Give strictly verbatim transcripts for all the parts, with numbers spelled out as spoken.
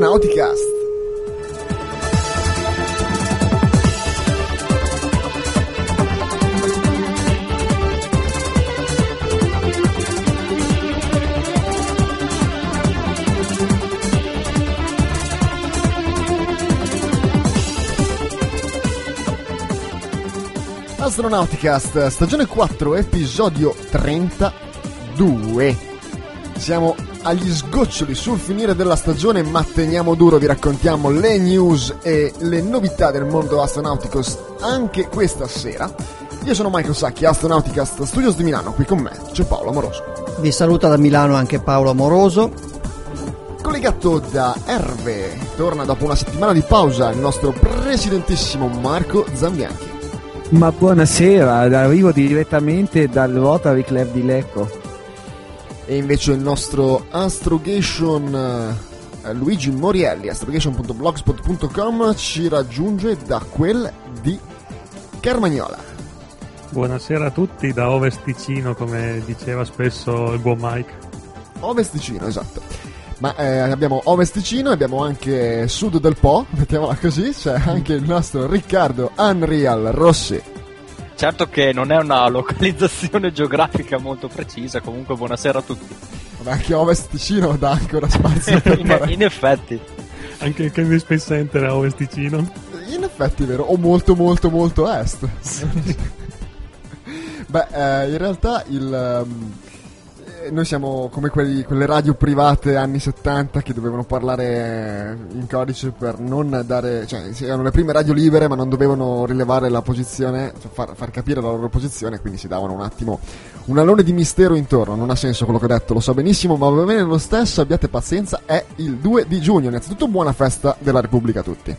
Astronauticast. Astronauticast, stagione quattro, episodio trentadue. Siamo agli sgoccioli sul finire della stagione, ma teniamo duro, vi raccontiamo le news e le novità del mondo Astronauticos anche questa sera. Io sono Michael Sacchi, Astronauticast Studios di Milano, qui con me c'è Paolo Amoroso. Vi saluta da Milano anche Paolo Amoroso. Collegato da Erve, torna dopo una settimana di pausa il nostro presidentissimo Marco Zambianchi. Ma buonasera, arrivo direttamente dal Rotary Club di Lecco. E invece il nostro Astrogation uh, Luigi Morielli, astrogation punto blogspot punto com, ci raggiunge da quel di Carmagnola. Buonasera a tutti da Ovest Ticino, come diceva spesso il buon Mike. Ovest Ticino, esatto. Ma eh, abbiamo Ovest Ticino, abbiamo anche Sud del Po, mettiamola così, c'è anche il nostro Riccardo Unreal Rossi. Certo che non è una localizzazione geografica molto precisa, comunque buonasera a tutti. Vabbè, anche Ovest Ticino dà ancora spazio per in, in effetti. Anche il Candy Space Center è Ovest Ticino. In effetti è vero, o molto molto molto est. Beh, eh, in realtà il... Um, noi siamo come quelli, quelle radio private anni settanta che dovevano parlare in codice per non dare, cioè erano le prime radio libere ma non dovevano rilevare la posizione, cioè far, far capire la loro posizione, quindi si davano un attimo un alone di mistero intorno. Non ha senso quello che ho detto, lo so benissimo, ma va bene lo stesso, abbiate pazienza, è il due di giugno. Innanzitutto buona festa della Repubblica a tutti.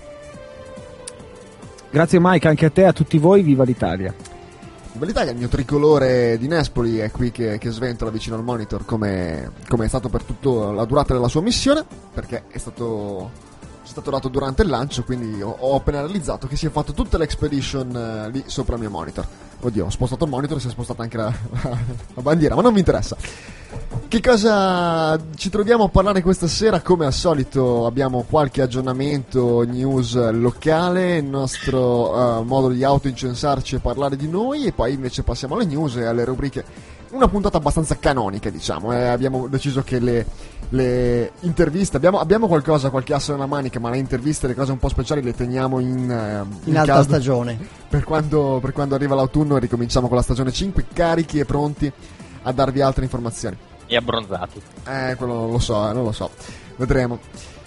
Grazie Mike, anche a te, a tutti voi, viva l'Italia. L'Italia, il mio tricolore di Nespoli è qui che, che sventola vicino al monitor come, come è stato per tutta la durata della sua missione, perché è stato, è stato dato durante il lancio, quindi ho, ho appena realizzato che si è fatto tutta l'expedition uh, lì sopra il mio monitor. Oddio, ho spostato il monitor e si è spostata anche la, la, la bandiera, ma non mi interessa. Che cosa ci troviamo a parlare questa sera? Come al solito abbiamo qualche aggiornamento, news locale, il nostro uh, modo di autoincensarci e parlare di noi, e poi invece passiamo alle news e alle rubriche. Una puntata abbastanza canonica, diciamo, eh. Abbiamo deciso che le, le interviste, abbiamo, abbiamo qualcosa, qualche asso nella manica, ma le interviste, le cose un po' speciali le teniamo in, uh, in, in alta caldo, stagione. Per quando, per quando arriva l'autunno e ricominciamo con la stagione cinque, carichi e pronti a darvi altre informazioni. E abbronzati. Eh, quello non lo so, eh, non lo so. Vedremo.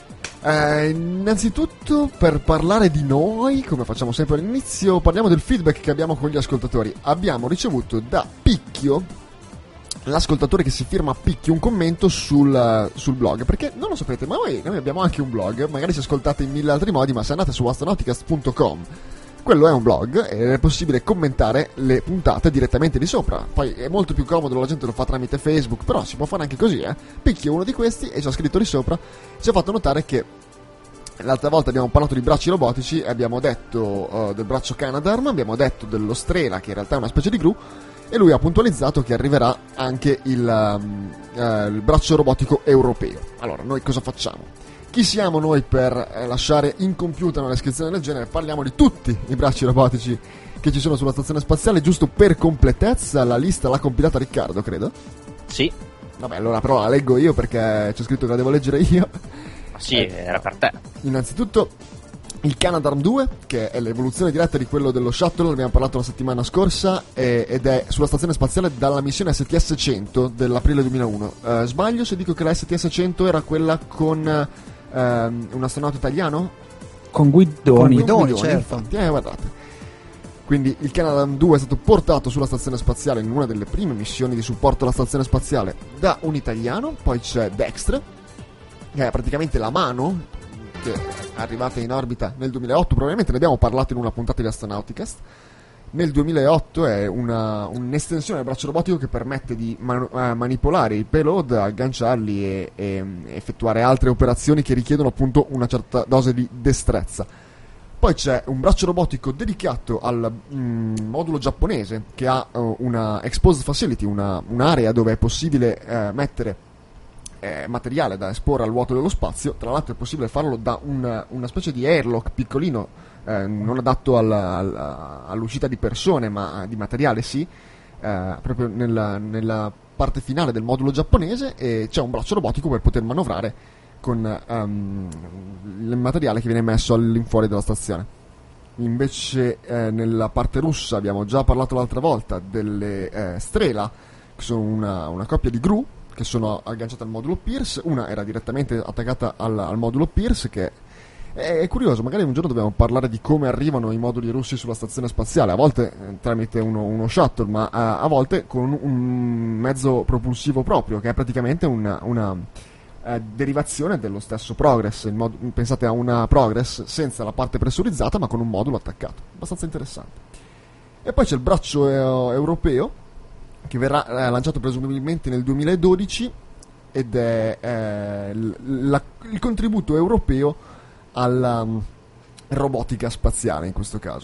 Eh, innanzitutto, per parlare di noi, come facciamo sempre all'inizio, parliamo del feedback che abbiamo con gli ascoltatori. Abbiamo ricevuto da Picchio, l'ascoltatore che si firma Picchio, un commento sul, sul blog. Perché non lo sapete, ma noi, noi abbiamo anche un blog. Magari ci ascoltate in mille altri modi, ma se andate su astronauticast punto com, quello è un blog ed è possibile commentare le puntate direttamente di sopra. Poi è molto più comodo, la gente lo fa tramite Facebook, però si può fare anche così, eh. Picchio è uno di questi e ci ha scritto di sopra, ci ha fatto notare che l'altra volta abbiamo parlato di bracci robotici e abbiamo detto uh, del braccio Canadarm, abbiamo detto dello Strela, che in realtà è una specie di gru, e lui ha puntualizzato che arriverà anche il, um, uh, il braccio robotico europeo. Allora, noi cosa facciamo? Chi siamo noi per eh, lasciare incompiuta una descrizione del genere? Parliamo di tutti i bracci robotici che ci sono sulla stazione spaziale, giusto per completezza. La lista l'ha compilata Riccardo, credo. Sì. Vabbè, allora però la leggo io perché c'è scritto che la devo leggere io. Sì, eh, era per te. Innanzitutto il Canadarm due, che è l'evoluzione diretta di quello dello Shuttle, ne abbiamo parlato la settimana scorsa, eh, ed è sulla stazione spaziale dalla missione S T S cento dell'aprile duemilauno. Eh, sbaglio se dico che la S T S cento era quella con Um, un astronauta italiano? Con Guidoni. Con Guidoni, Guidoni, certo. infatti, eh, guardate. Quindi il Canadarm due è stato portato sulla stazione spaziale in una delle prime missioni di supporto alla stazione spaziale da un italiano. Poi c'è Dextre, che è praticamente la mano che è arrivata in orbita nel duemilaotto, probabilmente ne abbiamo parlato in una puntata di Astronauticast. Nel duemilaotto è una, un'estensione del braccio robotico che permette di man- uh, manipolare i payload, agganciarli e, e effettuare altre operazioni che richiedono appunto una certa dose di destrezza. Poi c'è un braccio robotico dedicato al mm, modulo giapponese che ha uh, una exposed facility, una, un'area dove è possibile uh, mettere eh, materiale da esporre al vuoto dello spazio. Tra l'altro è possibile farlo da un, una specie di airlock piccolino, eh, non adatto alla, alla, all'uscita di persone, ma di materiale sì, eh, proprio nella, nella parte finale del modulo giapponese, e c'è un braccio robotico per poter manovrare con um, il materiale che viene messo all'infuori della stazione. Invece eh, nella parte russa abbiamo già parlato l'altra volta delle eh, Strela, che sono una, una coppia di gru che sono agganciate al modulo Pierce. Una era direttamente attaccata al, al modulo Pierce, che è, è curioso, magari un giorno dobbiamo parlare di come arrivano i moduli russi sulla stazione spaziale, a volte eh, tramite uno, uno shuttle, ma a, a volte con un mezzo propulsivo proprio, che è praticamente una, una Eh, derivazione dello stesso Progress. Il mod- pensate a una Progress senza la parte pressurizzata ma con un modulo attaccato, abbastanza interessante. E poi c'è il braccio eh, europeo, che verrà eh, lanciato presumibilmente nel duemiladodici, ed è eh, l- la- il contributo europeo alla um, robotica spaziale in questo caso.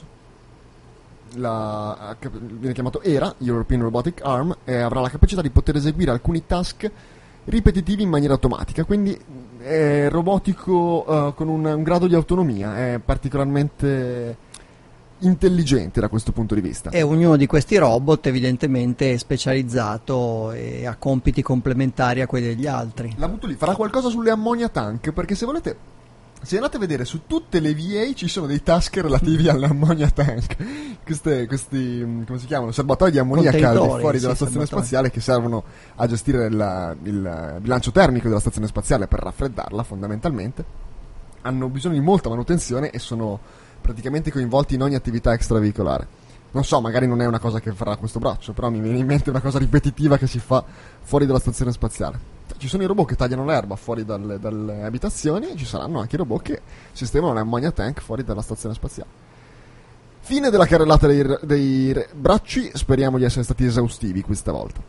La, viene chiamato E R A, European Robotic Arm, e avrà la capacità di poter eseguire alcuni task ripetitivi in maniera automatica, quindi è robotico uh, con un, un grado di autonomia, è particolarmente intelligente da questo punto di vista. E ognuno di questi robot evidentemente è specializzato e ha compiti complementari a quelli degli altri. La butto lì, farà qualcosa sulle ammonia tank, perché se volete, se andate a vedere su tutte le V A ci sono dei task relativi all'ammonia tank, queste, questi, come si chiamano, serbatoi di ammonia caldi fuori sì, dalla stazione serbatoi. spaziale, che servono a gestire il, il bilancio termico della stazione spaziale per raffreddarla fondamentalmente. Hanno bisogno di molta manutenzione e sono praticamente coinvolti in ogni attività extraveicolare. Non so, magari non è una cosa che farà questo braccio, però mi viene in mente una cosa ripetitiva che si fa fuori dalla stazione spaziale. Ci sono i robot che tagliano l'erba fuori dalle, dalle abitazioni, e ci saranno anche i robot che sistemano le ammonia tank fuori dalla stazione spaziale. Fine della carrellata dei, dei bracci, speriamo di essere stati esaustivi questa volta.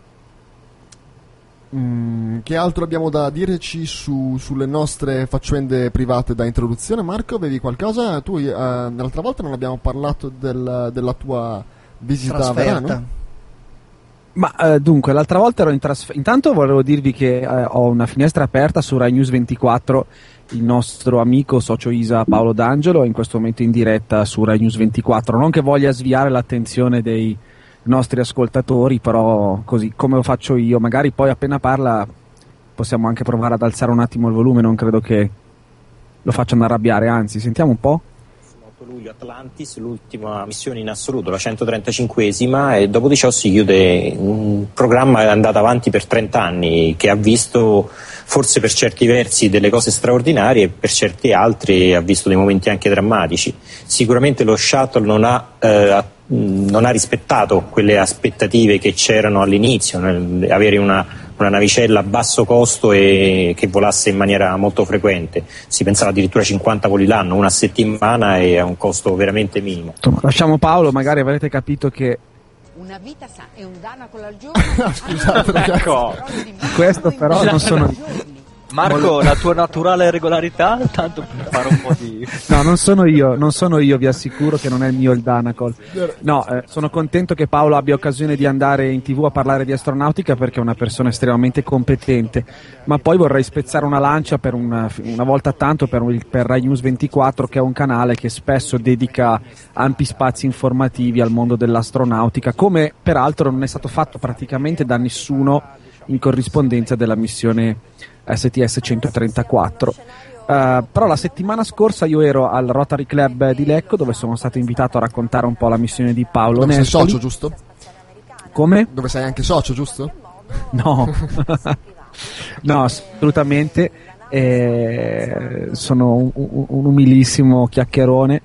Mm, che altro abbiamo da dirci su, sulle nostre faccende private da introduzione? Marco, avevi qualcosa? Tu eh, l'altra volta non abbiamo parlato del, della tua visita Trasferta. a Verano? Ma eh, dunque, l'altra volta ero in trasferta. Intanto volevo dirvi che eh, ho una finestra aperta su Rai News ventiquattro. Il nostro amico socio Isa Paolo D'Angelo è in questo momento in diretta su Rai News ventiquattro. Non che voglia sviare l'attenzione dei nostri ascoltatori, però così come lo faccio io, magari poi appena parla possiamo anche provare ad alzare un attimo il volume, non credo che lo facciano arrabbiare, anzi, sentiamo un po'. otto luglio Atlantis, l'ultima missione in assoluto, la centotrentacinquesima, e dopo di ciò si chiude un programma che è andato avanti per trenta anni, che ha visto forse per certi versi delle cose straordinarie e per certi altri ha visto dei momenti anche drammatici. Sicuramente lo shuttle non ha, eh, non ha rispettato quelle aspettative che c'erano all'inizio, nel avere una una navicella a basso costo e che volasse in maniera molto frequente. Si pensava addirittura cinquanta voli l'anno, una a settimana, e a un costo veramente minimo. Lasciamo Paolo, magari avrete capito che una vita sana e un Danacol al giorno. Scusate, ecco. Questo però non sono Marco, la tua naturale regolarità, tanto per fare un po' di... No, non sono io, non sono io, vi assicuro che non è il mio il Danacol. No, eh, sono contento che Paolo abbia occasione di andare in tivù a parlare di astronautica, perché è una persona estremamente competente, ma poi vorrei spezzare una lancia per una, una volta tanto per, per Rai News ventiquattro, che è un canale che spesso dedica ampi spazi informativi al mondo dell'astronautica, come peraltro non è stato fatto praticamente da nessuno in corrispondenza della missione S T S centotrentaquattro. Uh, però la settimana scorsa io ero al Rotary Club di Lecco, dove sono stato invitato a raccontare un po' la missione di Paolo Dove sei Nespoli. socio, giusto? Come? Dove sei anche socio, giusto? No, no, assolutamente. Eh, sono un, un, un umilissimo chiacchierone,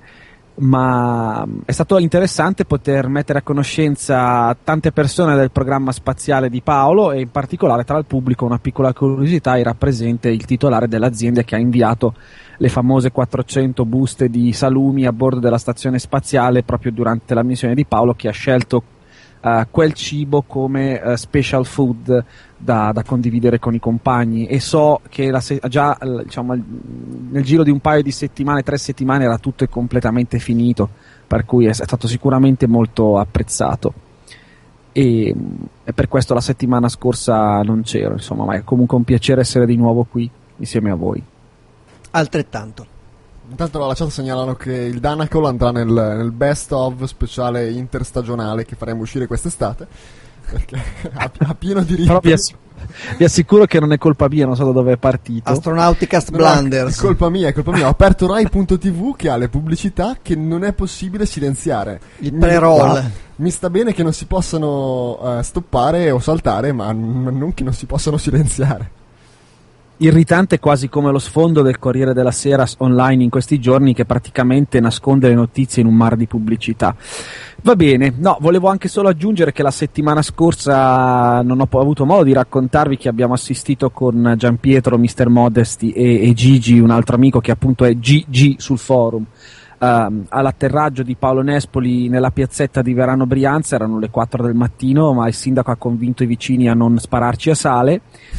ma è stato interessante poter mettere a conoscenza tante persone del programma spaziale di Paolo, e in particolare tra il pubblico una piccola curiosità: era presente il titolare dell'azienda che ha inviato le famose quattrocento buste di salumi a bordo della stazione spaziale proprio durante la missione di Paolo, che ha scelto uh, quel cibo come uh, special food da, da condividere con i compagni, e so che la se- già diciamo, nel giro di un paio di settimane, tre settimane, era tutto completamente finito, per cui è stato sicuramente molto apprezzato. e, e per questo la settimana scorsa non c'ero, insomma, ma è comunque un piacere essere di nuovo qui insieme a voi. Altrettanto. Intanto la chat segnalano che il Danacol andrà nel, nel best of speciale interstagionale che faremo uscire quest'estate, perché ha, ha pieno diritto. Però vi, ass- vi assicuro che non è colpa mia, non so da dove è partito. Astronauticast No, Blunders. è colpa mia, è colpa mia. Ho aperto Rai punto tivù che ha le pubblicità che non è possibile silenziare. Il Mi- pre-roll. ah, Mi sta bene che non si possano uh, stoppare o saltare, ma n- non che non si possano silenziare. Irritante quasi come lo sfondo del Corriere della Sera online in questi giorni, che praticamente nasconde le notizie in un mar di pubblicità. Va bene, no, volevo anche solo aggiungere che la settimana scorsa non ho po- avuto modo di raccontarvi che abbiamo assistito con Gianpietro, mister Modesty e, e Gigi, un altro amico che appunto è G G sul forum, Uh, all'atterraggio di Paolo Nespoli nella piazzetta di Verano Brianza. Erano le quattro del mattino, ma il sindaco ha convinto i vicini a non spararci a sale,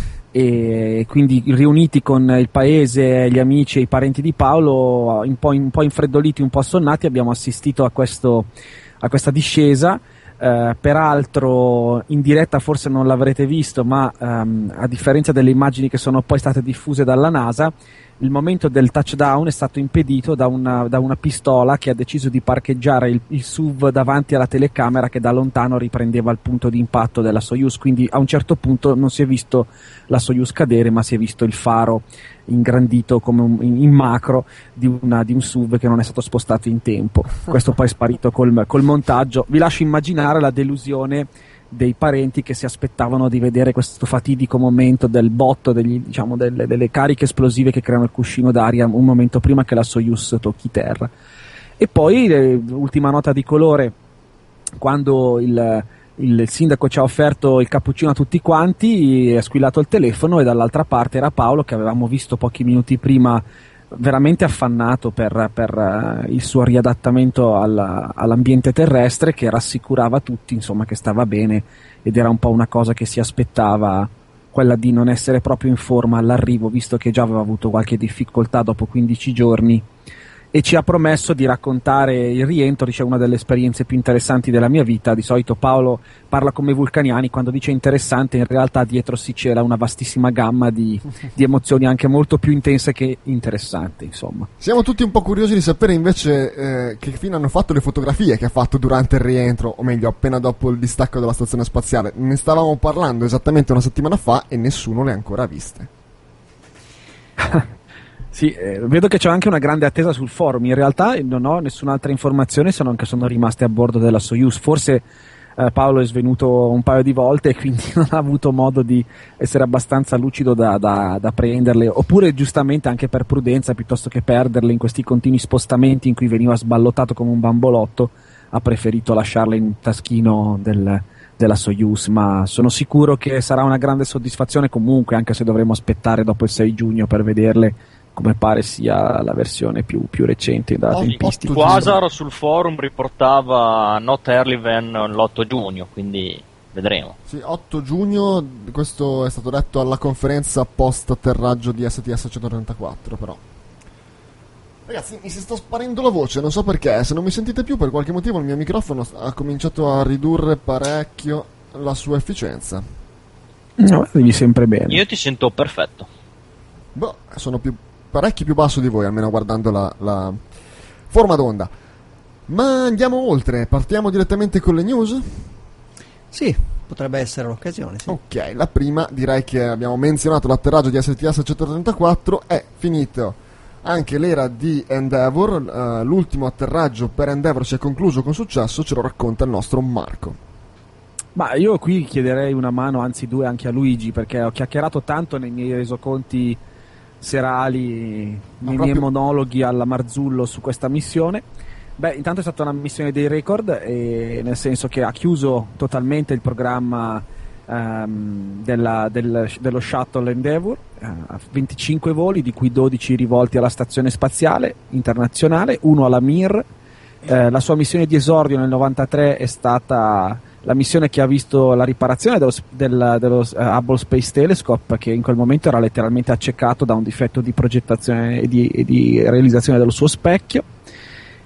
e quindi riuniti con il paese, gli amici e i parenti di Paolo, un po', un po' infreddoliti, un po' assonnati, abbiamo assistito a, questo, a questa discesa. Uh, peraltro in diretta forse non l'avrete visto, ma um, a differenza delle immagini che sono poi state diffuse dalla NASA, il momento del touchdown è stato impedito da una, da una pistola che ha deciso di parcheggiare il, il S U V davanti alla telecamera che da lontano riprendeva il punto di impatto della Soyuz, quindi a un certo punto non si è visto la Soyuz cadere, ma si è visto il faro ingrandito come un, in, in macro di, una, di un S U V che non è stato spostato in tempo. Questo poi è sparito col, col montaggio. Vi lascio immaginare la delusione dei parenti che si aspettavano di vedere questo fatidico momento del botto, degli, diciamo, delle, delle cariche esplosive che creano il cuscino d'aria un momento prima che la Soyuz tocchi terra. E poi eh, ultima nota di colore: quando il, il sindaco ci ha offerto il cappuccino a tutti quanti, è squillato il telefono e dall'altra parte era Paolo, che avevamo visto pochi minuti prima veramente affannato per, per uh, il suo riadattamento alla, all'ambiente terrestre, che rassicurava tutti, insomma, che stava bene, ed era un po' una cosa che si aspettava, quella di non essere proprio in forma all'arrivo, visto che già aveva avuto qualche difficoltà dopo quindici giorni, e ci ha promesso di raccontare il rientro. Dice: una delle esperienze più interessanti della mia vita. Di solito Paolo parla come i vulcaniani, quando dice interessante in realtà dietro si cela una vastissima gamma di, di emozioni anche molto più intense che interessanti, insomma. Siamo tutti un po' curiosi di sapere invece eh, che fine hanno fatto le fotografie che ha fatto durante il rientro, o meglio appena dopo il distacco dalla stazione spaziale. Ne stavamo parlando esattamente una settimana fa e nessuno le ha ancora viste. Sì, eh, vedo che c'è anche una grande attesa sul forum. In realtà non ho nessun'altra informazione, se non che sono rimaste a bordo della Soyuz. Forse eh, Paolo è svenuto un paio di volte e quindi non ha avuto modo di essere abbastanza lucido da, da, da prenderle, oppure giustamente anche per prudenza, piuttosto che perderle in questi continui spostamenti in cui veniva sballottato come un bambolotto, ha preferito lasciarle in taschino del, della Soyuz. Ma sono sicuro che sarà una grande soddisfazione comunque, anche se dovremo aspettare dopo il sei giugno per vederle, come pare sia la versione più, più recente della tempistica. Quasar sul forum riportava not early than l'otto giugno, quindi vedremo. Sì, otto giugno, questo è stato detto alla conferenza post atterraggio di S T S centotrentaquattro. Però ragazzi, mi si sta sparendo la voce, non so perché. Se non mi sentite più, per qualche motivo il mio microfono ha cominciato a ridurre parecchio la sua efficienza. No, devi sempre bene. Io ti sento perfetto. Boh, sono più parecchi più basso di voi, almeno guardando la, la forma d'onda. Ma andiamo oltre, partiamo direttamente con le news? Sì, potrebbe essere l'occasione, sì. Ok, la prima, direi che abbiamo menzionato l'atterraggio di S T S centotrentaquattro, è finito anche l'era di Endeavour, uh, l'ultimo atterraggio per Endeavour si è concluso con successo, ce lo racconta il nostro Marco. Ma io qui chiederei una mano, anzi due, anche a Luigi, perché ho chiacchierato tanto nei miei resoconti serali, nei proprio... miei monologhi alla Marzullo su questa missione. Beh, intanto è stata una missione dei record, e nel senso che ha chiuso totalmente il programma um, della, del, dello Shuttle Endeavour, uh, venticinque voli, di cui dodici rivolti alla stazione spaziale internazionale, uno alla Mir. Uh, la sua missione di esordio nel novantatré è stata la missione che ha visto la riparazione dello, del, dello uh, Hubble Space Telescope, che in quel momento era letteralmente accecato da un difetto di progettazione e di, e di realizzazione dello suo specchio.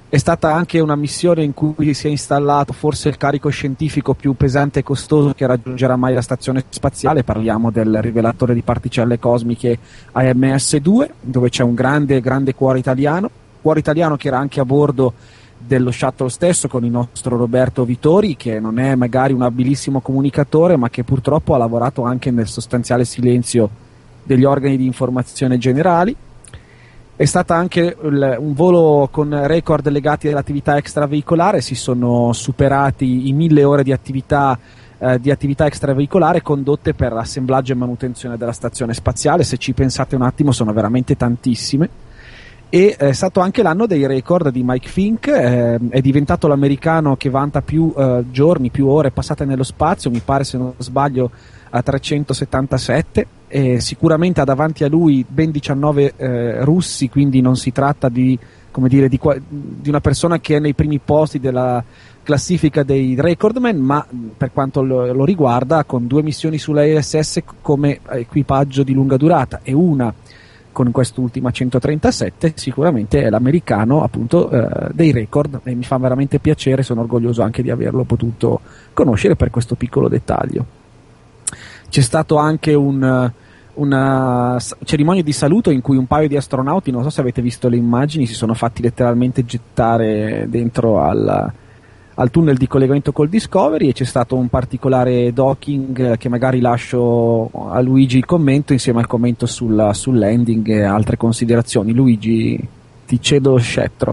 È stata anche una missione in cui si è installato forse il carico scientifico più pesante e costoso che raggiungerà mai la stazione spaziale. Parliamo del rivelatore di particelle cosmiche A M S due, dove c'è un grande, grande cuore italiano, cuore italiano che era anche a bordo dello shuttle stesso con il nostro Roberto Vitori, che non è magari un abilissimo comunicatore, ma che purtroppo ha lavorato anche nel sostanziale silenzio degli organi di informazione generali. È stata anche il, un volo con record legati all'attività extraveicolare, si sono superati i mille ore di attività, eh, di attività extraveicolare condotte per assemblaggio e manutenzione della stazione spaziale. Se ci pensate un attimo sono veramente tantissime. E è stato anche l'anno dei record di Mike Fink, eh, è diventato l'americano che vanta più eh, giorni, più ore passate nello spazio, mi pare se non sbaglio a trecentosettantasette, e sicuramente ha davanti a lui ben diciannove eh, russi, quindi non si tratta di, come dire, di, di una persona che è nei primi posti della classifica dei recordman, ma per quanto lo, lo riguarda, con due missioni sulla I S S come equipaggio di lunga durata e una con quest'ultima centotrentasette, sicuramente è l'americano appunto eh, dei record, e mi fa veramente piacere, sono orgoglioso anche di averlo potuto conoscere per questo piccolo dettaglio. C'è stato anche un, una cerimonia di saluto in cui un paio di astronauti, non so se avete visto le immagini, si sono fatti letteralmente gettare dentro al, al tunnel di collegamento col Discovery, e c'è stato un particolare docking che magari lascio a Luigi il commento insieme al commento sul, sul landing e altre considerazioni. Luigi, ti cedo scettro.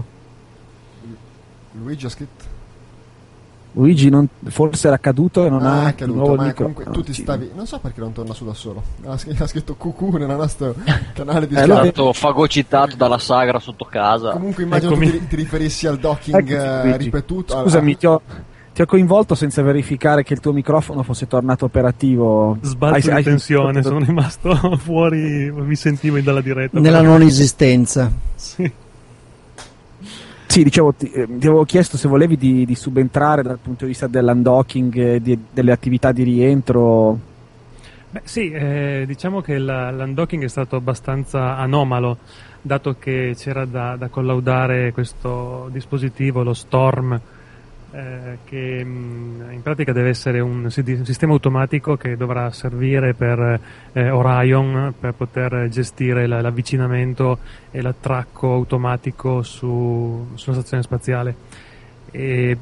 Luigi ha scritto? Luigi non, forse era caduto e non ah, ha è caduto, nuovo ma micro... comunque no, tu ti sì. stavi, non so perché non torna su da solo, ha scritto, ha scritto cucù nel nostro canale di è Skype. stato fagocitato dalla sagra sotto casa. Comunque immagino Eccomi. tu ti, ti riferissi al docking Eccoci, eh, ripetuto. Scusami, a- ti ho, ti ho coinvolto senza verificare che il tuo microfono fosse tornato operativo. Sbalzo Hai- hai- di tensione, sono rimasto fuori, mi sentivo dalla diretta. Nella però- non esistenza. Sì. Sì, dicevo, ti, eh, ti avevo chiesto se volevi di, di subentrare dal punto di vista dell'undocking e di, delle attività di rientro. Beh, sì, eh, diciamo che la, l'undocking è stato abbastanza anomalo, dato che c'era da, da collaudare questo dispositivo, lo Storm, eh, che mh, in pratica deve essere un, si- un sistema automatico che dovrà servire per eh, Orion per poter gestire la- l'avvicinamento e l'attracco automatico su, sulla stazione spaziale. E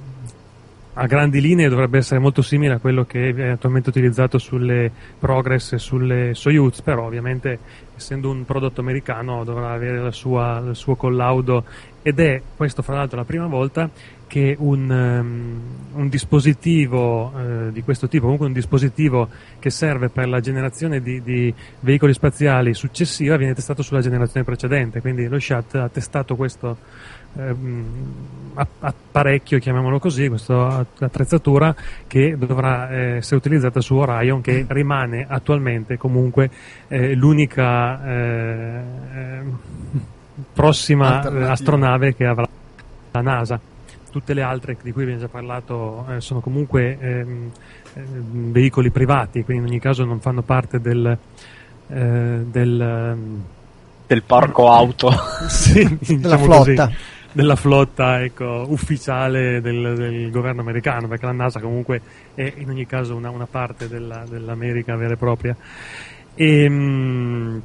a grandi linee dovrebbe essere molto simile a quello che è attualmente utilizzato sulle Progress e sulle Soyuz, però ovviamente essendo un prodotto americano dovrà avere la sua, il suo collaudo, ed è questo fra l'altro la prima volta che un, um, un dispositivo uh, di questo tipo, comunque un dispositivo che serve per la generazione di, di veicoli spaziali successiva, viene testato sulla generazione precedente. Quindi lo Shuttle ha testato questo um, apparecchio, chiamiamolo così, questa attrezzatura che dovrà eh, essere utilizzata su Orion, che rimane attualmente comunque eh, l'unica eh, eh, prossima Alternativa. astronave che avrà la NASA. Tutte le altre di cui abbiamo già parlato eh, sono comunque ehm, ehm, veicoli privati, quindi in ogni caso non fanno parte del, eh, del, ehm, Del parco auto. sì, Della diciamo flotta. così, della flotta ecco, ufficiale del, del governo americano, perché la NASA comunque è in ogni caso una, una parte della, dell'America vera e propria. E, mh,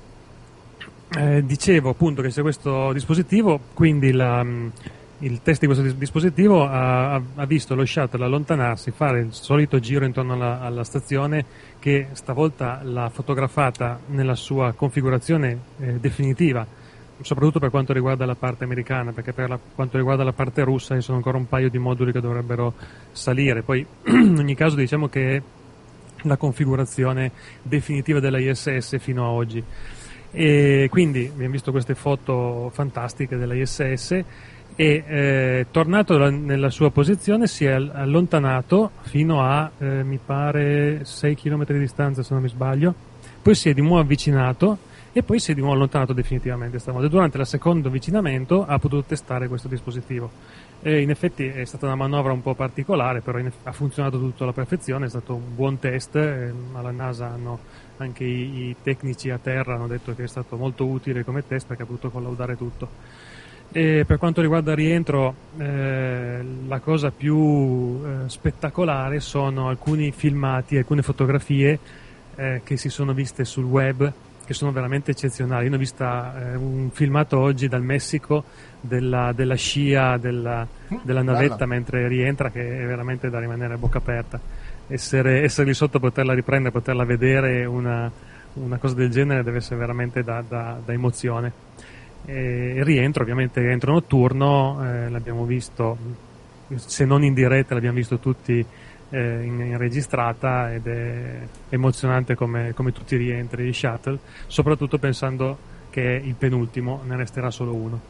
eh, dicevo appunto che c'è questo dispositivo, quindi la, mh, il test di questo dis- dispositivo ha, ha visto lo shuttle allontanarsi, fare il solito giro intorno alla, alla stazione, che stavolta l'ha fotografata nella sua configurazione eh, definitiva, soprattutto per quanto riguarda la parte americana, perché per la, quanto riguarda la parte russa ci sono ancora un paio di moduli che dovrebbero salire. Poi in ogni caso diciamo che è la configurazione definitiva della I S S fino a oggi. E quindi abbiamo visto queste foto fantastiche della I S S e eh, tornato la, nella sua posizione si è allontanato fino a eh, mi pare sei chilometri di distanza, se non mi sbaglio, poi si è di nuovo avvicinato e poi si è di nuovo allontanato definitivamente stavolta. Durante il secondo avvicinamento ha potuto testare questo dispositivo e in effetti è stata una manovra un po' particolare, però in, ha funzionato tutto alla perfezione, è stato un buon test. eh, alla NASA hanno anche i, i tecnici a terra hanno detto che è stato molto utile come test perché ha potuto collaudare tutto. E per quanto riguarda il rientro, eh, la cosa più eh, spettacolare sono alcuni filmati, alcune fotografie eh, che si sono viste sul web, che sono veramente eccezionali. Io ne ho vista eh, un filmato oggi dal Messico della, della scia della, della navetta Bella. Mentre rientra, che è veramente da rimanere a bocca aperta. Essere, essere lì sotto, poterla riprendere, poterla vedere, una, una cosa del genere deve essere veramente da, da, da emozione. E il rientro, ovviamente il rientro notturno, eh, l'abbiamo visto, se non in diretta l'abbiamo visto tutti eh, in, in registrata, ed è emozionante come, come tutti i rientri di Shuttle, soprattutto pensando che è il penultimo, ne resterà solo uno.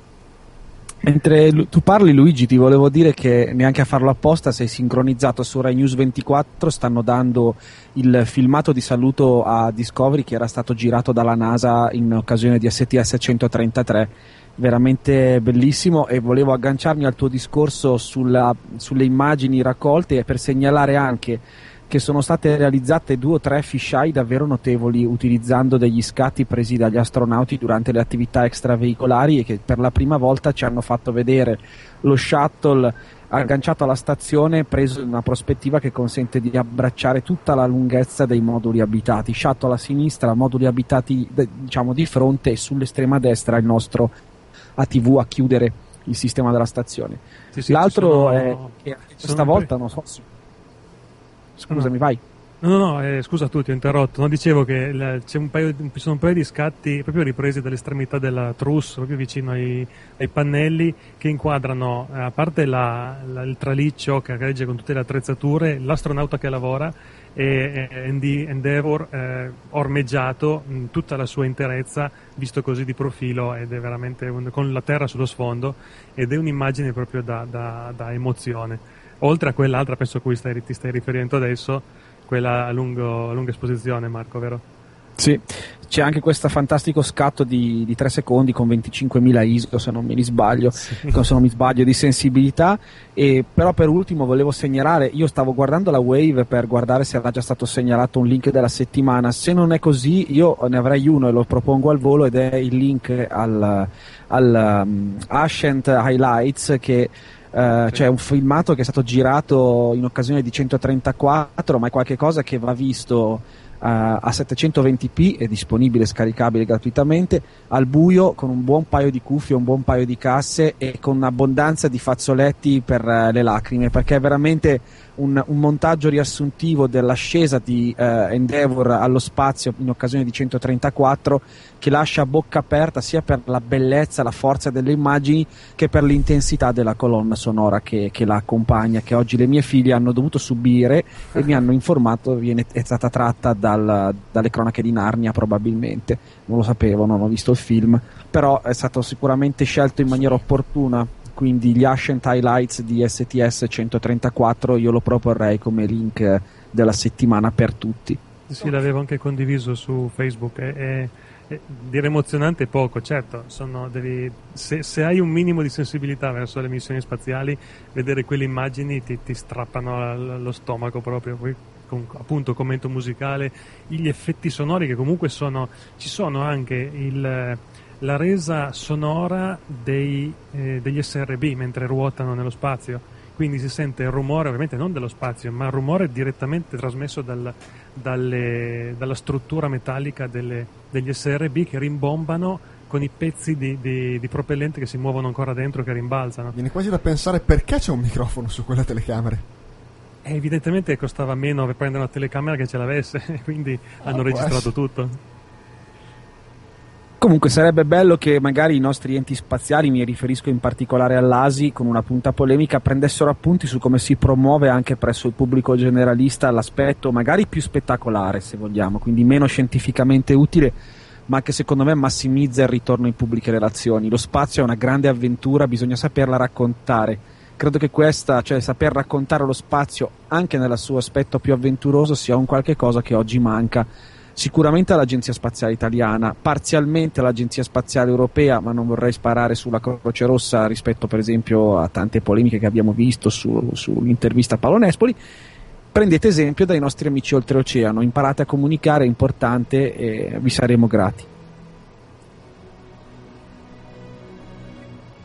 Mentre tu parli, Luigi, ti volevo dire che neanche a farlo apposta sei sincronizzato su Rai News ventiquattro, stanno dando il filmato di saluto a Discovery che era stato girato dalla NASA in occasione di S T S centotrentatré, veramente bellissimo. E volevo agganciarmi al tuo discorso sulla, sulle immagini raccolte per segnalare anche che sono state realizzate due o tre fisheye davvero notevoli utilizzando degli scatti presi dagli astronauti durante le attività extraveicolari, e che per la prima volta ci hanno fatto vedere lo shuttle agganciato alla stazione preso in una prospettiva che consente di abbracciare tutta la lunghezza dei moduli abitati. Shuttle a sinistra, moduli abitati diciamo di fronte, e sull'estrema destra il nostro A T V a chiudere il sistema della stazione. Sì, sì, L'altro sono, è che questa volta non so. Scusami, vai. No, no, no eh, scusa a tutti, ho interrotto. No, dicevo che la, c'è un paio, ci sono un paio di scatti proprio ripresi dall'estremità della truss, proprio vicino ai, ai pannelli, che inquadrano, eh, a parte la, la, il traliccio che regge con tutte le attrezzature, l'astronauta che lavora e eh, Endeavour eh, ormeggiato in tutta la sua interezza, visto così di profilo, ed è veramente un, con la terra sullo sfondo, ed è un'immagine proprio da, da, da emozione. Oltre a quell'altra, penso a cui stai, ti stai riferendo adesso, quella a, lungo, a lunga esposizione, Marco, vero? Sì, c'è anche questo fantastico scatto di, di tre secondi con venticinquemila I S O, se non mi sbaglio, sì. se non mi sbaglio, di sensibilità. E però per ultimo volevo segnalare, io stavo guardando la Wave per guardare se era già stato segnalato un link della settimana. Se non è così, io ne avrei uno e lo propongo al volo, ed è il link al, al um, Ascent Highlights, che Uh, c'è un filmato che è stato girato in occasione di centotrentaquattro, ma è qualcosa che va visto uh, a settecentoventi p, è disponibile, scaricabile gratuitamente, al buio, con un buon paio di cuffie, un buon paio di casse e con un'abbondanza di fazzoletti per uh, le lacrime, perché è veramente un, un montaggio riassuntivo dell'ascesa di uh, Endeavour allo spazio in occasione di centotrentaquattro, che lascia a bocca aperta sia per la bellezza, la forza delle immagini, che per l'intensità della colonna sonora che, che la accompagna, che oggi le mie figlie hanno dovuto subire e mi hanno informato viene, è stata tratta dal, dalle cronache di Narnia, probabilmente. Non lo sapevo, non ho visto il film, però è stato sicuramente scelto in maniera opportuna. Quindi gli Ascent Highlights di S T S centotrentaquattro io lo proporrei come link della settimana per tutti. Sì, l'avevo anche condiviso su Facebook. È, è, è, dire emozionante è poco, certo. Sono, devi, se, se hai un minimo di sensibilità verso le missioni spaziali, vedere quelle immagini ti, ti strappano lo stomaco proprio. Poi, con, appunto, commento musicale, gli effetti sonori che comunque sono, ci sono anche il, la resa sonora dei, eh, degli S R B mentre ruotano nello spazio, quindi si sente il rumore, ovviamente non dello spazio, ma il rumore direttamente trasmesso dal, dalle, dalla struttura metallica delle, degli S R B, che rimbombano con i pezzi di, di, di propellente che si muovono ancora dentro, che rimbalzano. Viene quasi da pensare perché c'è un microfono su quelle telecamere. E evidentemente costava meno per prendere una telecamera che ce l'avesse, quindi ah, hanno registrato tutto. Comunque sarebbe bello che magari i nostri enti spaziali, mi riferisco in particolare all'A S I, con una punta polemica, prendessero appunti su come si promuove anche presso il pubblico generalista l'aspetto magari più spettacolare, se vogliamo, quindi meno scientificamente utile, ma che secondo me massimizza il ritorno in pubbliche relazioni. Lo spazio è una grande avventura, bisogna saperla raccontare. Credo che questa, cioè saper raccontare lo spazio anche nel suo aspetto più avventuroso, sia un qualche cosa che oggi manca sicuramente all'Agenzia Spaziale Italiana, parzialmente all'Agenzia Spaziale Europea, ma non vorrei sparare sulla Croce Rossa rispetto per esempio a tante polemiche che abbiamo visto su, sull'intervista a Paolo Nespoli. Prendete esempio dai nostri amici oltreoceano, imparate a comunicare, è importante e vi saremo grati.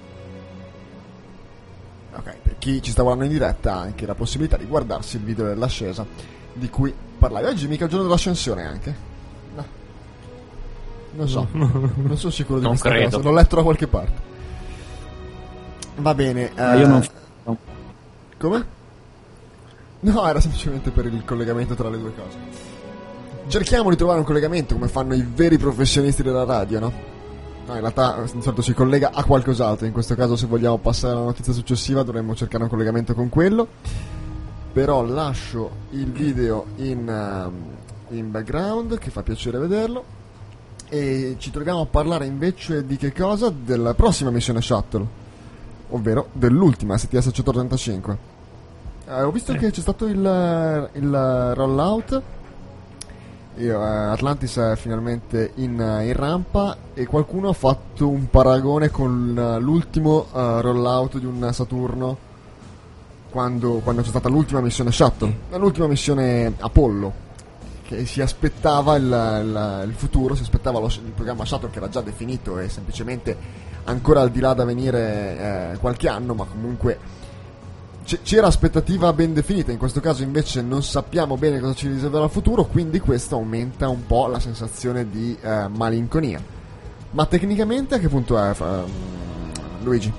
chi ci sta guardando in diretta ha anche la possibilità di guardarsi il video dell'ascesa di cui parlavi. Oggi mica il giorno dell'ascensione anche? No. Non so, non sono sicuro di Non questa credo. cosa, l'ho letto da qualche parte. Va bene. Ma eh, io non no. Come? No, era semplicemente per il collegamento tra le due cose. Cerchiamo di trovare un collegamento come fanno i veri professionisti della radio, no? No, in realtà di solito si collega a qualcos'altro. In questo caso, se vogliamo passare alla notizia successiva, dovremmo cercare un collegamento con quello. Però lascio il video in, uh, in background, che fa piacere vederlo. E ci troviamo a parlare invece di che cosa? Della prossima missione Shuttle, ovvero dell'ultima S T S centotrentacinque. Eh, ho visto Eh. che c'è stato il, il rollout. Io, eh, Atlantis è finalmente in, in rampa e qualcuno ha fatto un paragone con eh, l'ultimo eh, rollout di un Saturno quando, quando c'è stata l'ultima missione Shuttle, l'ultima missione Apollo, che si aspettava il, il, il futuro, si aspettava lo, il programma Shuttle che era già definito e semplicemente ancora al di là da venire eh, qualche anno, ma comunque c- c'era aspettativa ben definita. In questo caso invece non sappiamo bene cosa ci riserverà il futuro, quindi questo aumenta un po' la sensazione di eh, malinconia. Ma tecnicamente a che punto è, fa- Luigi?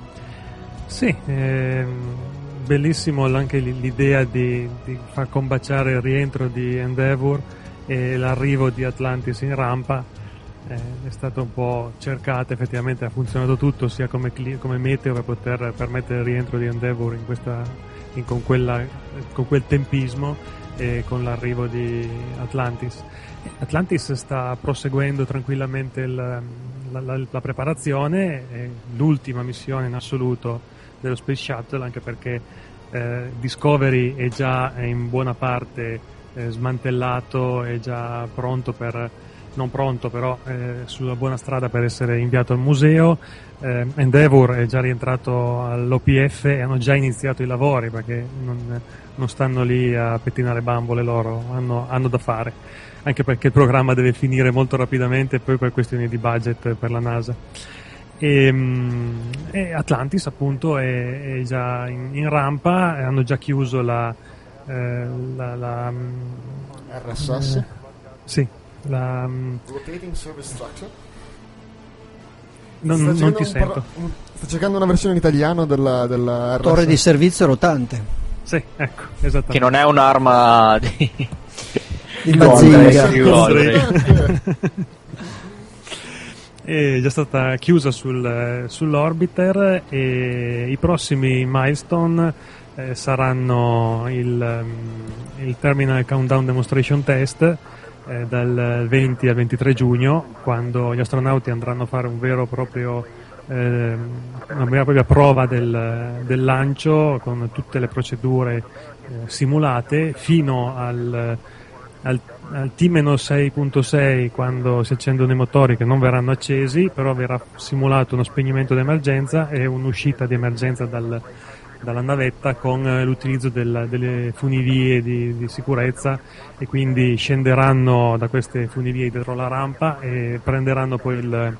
Sì, ehm, bellissimo anche l- l'idea di, di far combaciare il rientro di Endeavour e l'arrivo di Atlantis in rampa. Eh, è stato un po' cercato, effettivamente ha funzionato tutto sia come, cli- come meteo per poter permettere il rientro di Endeavour in questa, in- con, quella, con quel tempismo e con l'arrivo di Atlantis. Atlantis sta proseguendo tranquillamente il, la, la, la preparazione, è l'ultima missione in assoluto dello Space Shuttle, anche perché eh, Discovery è già in buona parte eh, smantellato, è già pronto per, non pronto però eh, sulla buona strada per essere inviato al museo. eh, Endeavour è già rientrato all'O P F e hanno già iniziato i lavori, perché non, non stanno lì a pettinare bambole loro, hanno, hanno da fare, anche perché il programma deve finire molto rapidamente poi per questioni di budget per la NASA. E, e Atlantis appunto è, è già in, in rampa, hanno già chiuso la, eh, la, la R S S? eh, sì, la, Rotating Service Structure? non, Sta non cercando ti un sento. par- un- Sto cercando una versione in italiano della, della R S S. Torre di servizio rotante. Sì, ecco, esattamente. Che non è un'arma di... Di Gondre, Mazinga. di Gondre. È già stata chiusa sul, sull'orbiter e i prossimi milestone eh, saranno il, um, il Terminal Countdown Demonstration Test eh, dal venti al ventitré giugno, quando gli astronauti andranno a fare un vero e proprio eh, una vera e propria prova del, del lancio con tutte le procedure eh, simulate fino al al, al T sei punto sei, quando si accendono i motori, che non verranno accesi, però verrà simulato uno spegnimento di emergenza e un'uscita di emergenza dal, dalla navetta con eh, l'utilizzo del, delle funivie di, di sicurezza, e quindi scenderanno da queste funivie dietro la rampa e prenderanno poi il,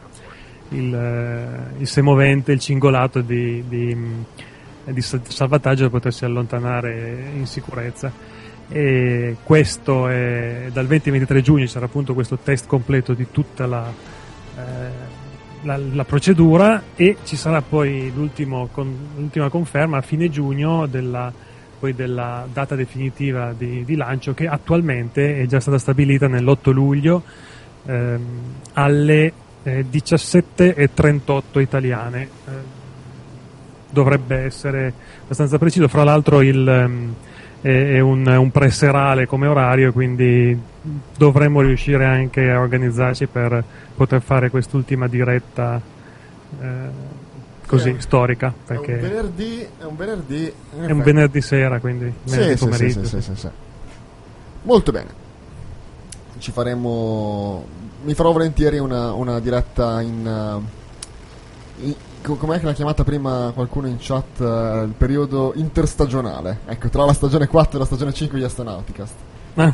il, il semovente, il cingolato di, di, di salvataggio per potersi allontanare in sicurezza. E questo è dal venti al ventitré giugno, sarà appunto questo test completo di tutta la, eh, la, la procedura, e ci sarà poi l'ultimo con, l'ultima conferma a fine giugno della, poi della data definitiva di, di lancio, che attualmente è già stata stabilita nell'otto luglio ehm, alle eh, diciassette e trentotto italiane. Eh, dovrebbe essere abbastanza preciso, fra l'altro il ehm, è un, un pre-serale come orario, quindi dovremmo riuscire anche a organizzarci per poter fare quest'ultima diretta eh, così Sì, storica, È perché un venerdì, è un venerdì, in è un effetti. venerdì sera, quindi Sì, venerdì sì, pomeriggio. sì, sì, sì, sì. Molto bene. Ci faremo. Mi farò volentieri una, una diretta in. Uh, in co- com'è che l'ha chiamata prima qualcuno in chat? Uh, il periodo interstagionale. Ecco, tra la stagione quattro e la stagione cinque di Astronauticast. Ah,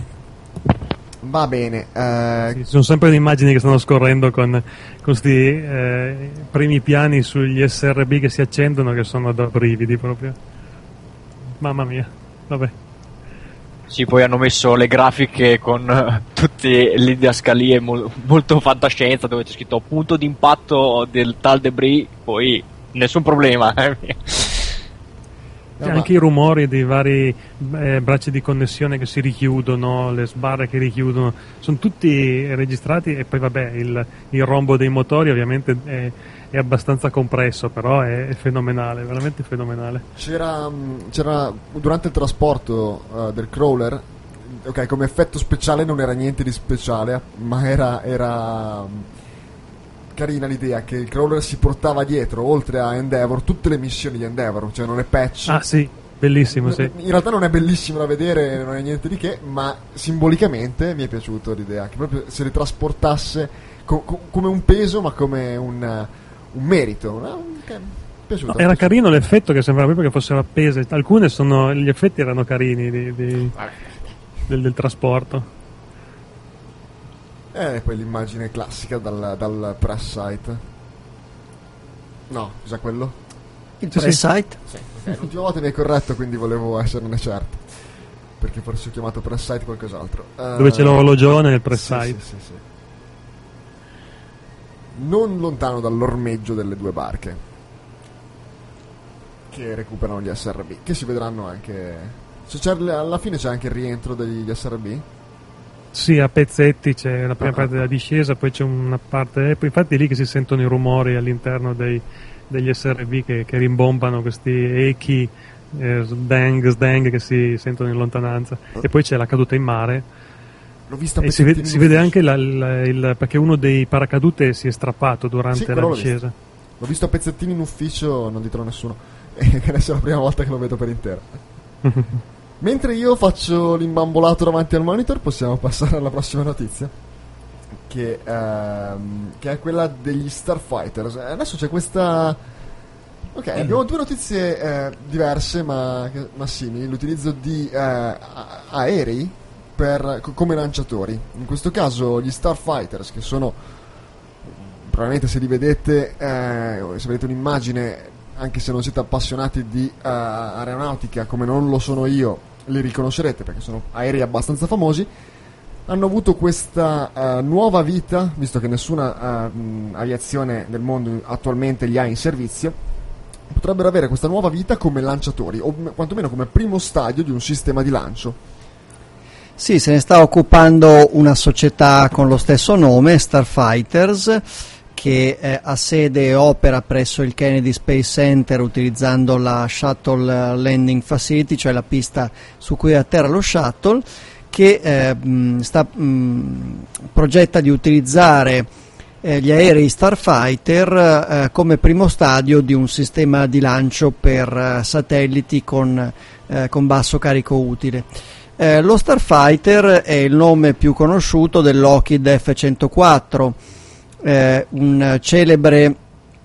Va bene. eh, sì, ci sono sempre le immagini che stanno scorrendo con questi eh, primi piani sugli S R B che si accendono, che sono da brividi proprio. mamma mia, vabbè. Sì, poi hanno messo le grafiche con uh, tutte le didascalie mo- molto fantascienza, dove c'è scritto punto di impatto del tal debris, poi nessun problema. Eh. E anche i rumori dei vari eh, bracci di connessione che si richiudono, le sbarre che richiudono, sono tutti registrati, e poi vabbè il, il rombo dei motori ovviamente è, è abbastanza compresso, però è, è fenomenale, veramente fenomenale. C'era, c'era durante il trasporto uh, del crawler, ok, come effetto speciale non era niente di speciale, ma era, era um, carina l'idea che il crawler si portava dietro, oltre a Endeavor, tutte le missioni di Endeavor, cioè non è patch. Ah sì, bellissimo, sì. In realtà non è bellissimo da vedere, non è niente di che, ma simbolicamente mi è piaciuto l'idea che proprio se le trasportasse co- co- come un peso, ma come un, un merito. No? Okay. Piaciuto, no, era piaciuto. carino l'effetto, che sembrava proprio che fossero appese. Alcune sono, gli effetti erano carini di, di, del, del trasporto. E eh, poi l'immagine classica dal, dal press site. No, cos'è quello? Il Sì, press sì. site? Sì, okay. L'ultima volta mi hai corretto, quindi volevo esserne certo, perché forse ho chiamato press site qualcos'altro. Uh, Dove c'è l'orologione nel press sì, site. sì, sì, sì. Non lontano dall'ormeggio delle due barche che recuperano gli S R B, che si vedranno anche. Se c'è, alla fine c'è anche il rientro degli S R B. Sì, a pezzetti c'è la prima Ah, parte della discesa, poi c'è una parte, poi infatti è lì che si sentono i rumori all'interno dei, degli S R B che, che rimbombano, questi echi, eh, sdang, sdang che si sentono in lontananza, e poi c'è la caduta in mare. L'ho vista a E si pezzettini vede, si vede in anche la, la, il, perché uno dei paracadute si è strappato durante Sì, la quello l'ho discesa. L'ho visto a pezzettini in ufficio, non dirò a nessuno, e adesso è la prima volta che lo vedo per intero. Mentre io faccio l'imbambolato davanti al monitor, possiamo passare alla prossima notizia, che, ehm, che è quella degli Starfighters. Adesso c'è questa. Ok, abbiamo due notizie eh, diverse ma, ma simili. L'utilizzo di eh, a- aerei per, co- come lanciatori. In questo caso gli Starfighters, che sono, probabilmente se li vedete, eh, se vedete un'immagine, anche se non siete appassionati di uh, aeronautica come non lo sono io, li riconoscerete perché sono aerei abbastanza famosi. Hanno avuto questa uh, nuova vita, visto che nessuna uh, mh, aviazione del mondo attualmente li ha in servizio. Potrebbero avere questa nuova vita come lanciatori, o m- quantomeno come primo stadio di un sistema di lancio. Sì, se ne sta occupando una società con lo stesso nome, Starfighters, che eh, ha sede e opera presso il Kennedy Space Center utilizzando la Shuttle Landing Facility, cioè la pista su cui atterra lo shuttle, che eh, mh, sta, mh, progetta di utilizzare eh, gli aerei Starfighter eh, come primo stadio di un sistema di lancio per eh, satelliti con, eh, con basso carico utile. Eh, lo Starfighter è il nome più conosciuto del Lockheed F centoquattro, Eh, un celebre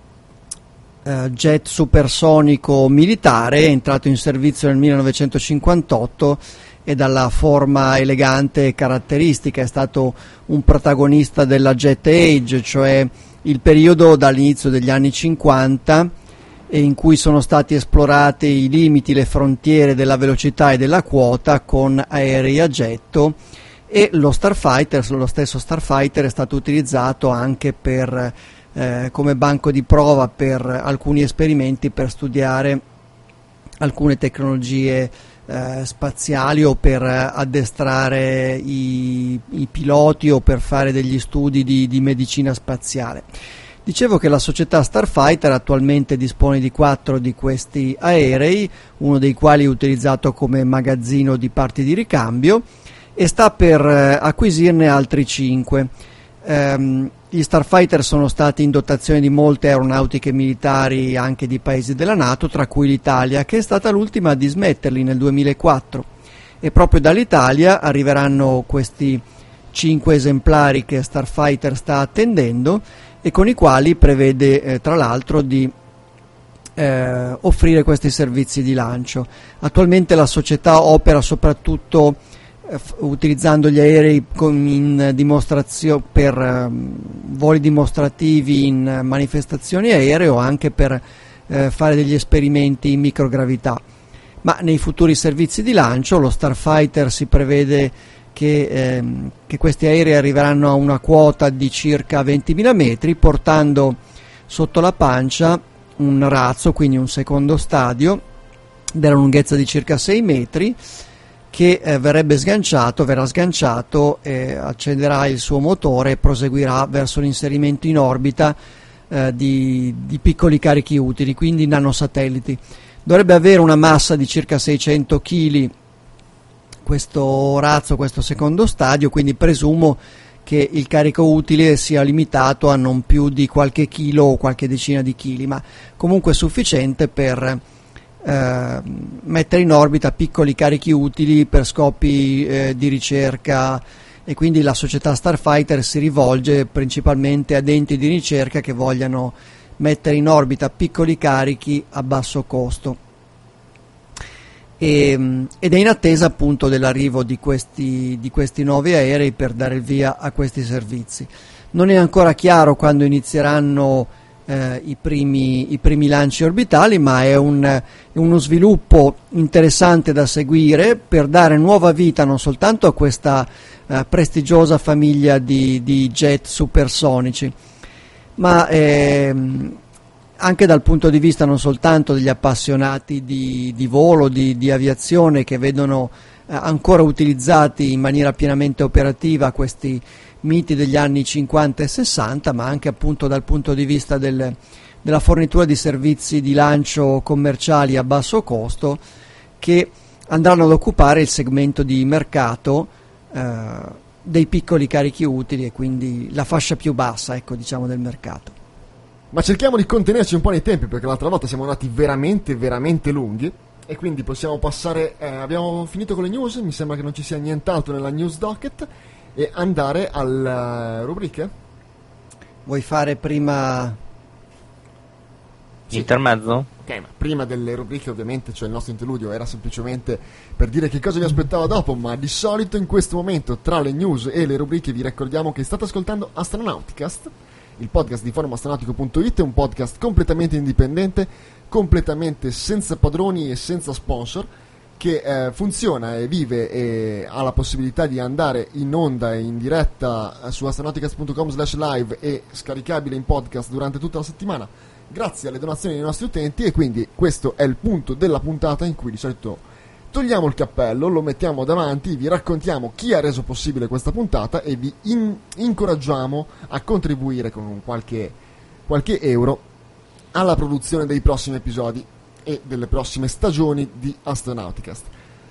eh, jet supersonico militare entrato in servizio nel millenovecentocinquantotto e dalla forma elegante e caratteristica è stato un protagonista della Jet Age, cioè il periodo dall'inizio degli anni cinquanta in cui sono stati esplorati i limiti, le frontiere della velocità e della quota con aerei a getto. E lo Starfighter, lo stesso Starfighter, è stato utilizzato anche per, eh, come banco di prova per alcuni esperimenti per studiare alcune tecnologie eh, spaziali o per addestrare i, i piloti o per fare degli studi di, di medicina spaziale. Dicevo che la società Starfighter attualmente dispone di quattro di questi aerei, uno dei quali è utilizzato come magazzino di parti di ricambio, e sta per eh, acquisirne altri cinque. Ehm, gli Starfighter sono stati in dotazione di molte aeronautiche militari anche di paesi della NATO, tra cui l'Italia, che è stata l'ultima a dismetterli nel duemilaquattro, e proprio dall'Italia arriveranno questi cinque esemplari che Starfighter sta attendendo e con i quali prevede eh, tra l'altro di eh, offrire questi servizi di lancio. Attualmente la società opera soprattutto utilizzando gli aerei in dimostrazione per um, voli dimostrativi in manifestazioni aeree o anche per uh, fare degli esperimenti in microgravità. ma nei futuri servizi di lancio lo Starfighter si prevede che, ehm, che questi aerei arriveranno a una quota di circa ventimila metri, portando sotto la pancia un razzo, quindi un secondo stadio della lunghezza di circa sei metri, che eh, verrebbe sganciato, verrà sganciato, eh, accenderà il suo motore e proseguirà verso l'inserimento in orbita eh, di, di piccoli carichi utili, quindi nanosatelliti. Dovrebbe avere una massa di circa seicento chili questo razzo, questo secondo stadio, quindi presumo che il carico utile sia limitato a non più di qualche chilo o qualche decina di chili, ma comunque sufficiente per eh, mettere in orbita piccoli carichi utili per scopi eh, di ricerca, e quindi la società Starfighter si rivolge principalmente ad enti di ricerca che vogliano mettere in orbita piccoli carichi a basso costo, e, ed è in attesa appunto dell'arrivo di questi, di questi nuovi aerei per dare il via a questi servizi. Non è ancora chiaro quando inizieranno eh, i, primi, i primi lanci orbitali, ma è, un, è uno sviluppo interessante da seguire per dare nuova vita non soltanto a questa eh, prestigiosa famiglia di, di jet supersonici, ma ehm, anche dal punto di vista non soltanto degli appassionati di, di volo, di, di aviazione, che vedono eh, ancora utilizzati in maniera pienamente operativa questi miti degli anni cinquanta e sessanta, ma anche appunto dal punto di vista del, della fornitura di servizi di lancio commerciali a basso costo, che andranno ad occupare il segmento di mercato eh, dei piccoli carichi utili, e quindi la fascia più bassa, ecco, diciamo, del mercato. Ma cerchiamo di contenerci un po' nei tempi, perché l'altra volta siamo andati veramente veramente lunghi, e quindi possiamo passare, eh, abbiamo finito con le news, mi sembra che non ci sia nient'altro nella news docket, e andare alle rubriche. Vuoi fare prima Intermezzo? Ok, ma prima delle rubriche ovviamente, cioè il nostro interludio era semplicemente per dire che cosa vi aspettava dopo, ma di solito in questo momento tra le news e le rubriche vi ricordiamo che state ascoltando Astronauticast, il podcast di forum astronautico punto it, è un podcast completamente indipendente, completamente senza padroni e senza sponsor, che eh, funziona e vive e ha la possibilità di andare in onda e in diretta su astronauticast punto com slash live e scaricabile in podcast durante tutta la settimana grazie alle donazioni dei nostri utenti. E quindi questo è il punto della puntata in cui di solito togliamo il cappello, lo mettiamo davanti, vi raccontiamo chi ha reso possibile questa puntata e vi in- incoraggiamo a contribuire con un qualche, qualche euro alla produzione dei prossimi episodi e delle prossime stagioni di Astronauticast.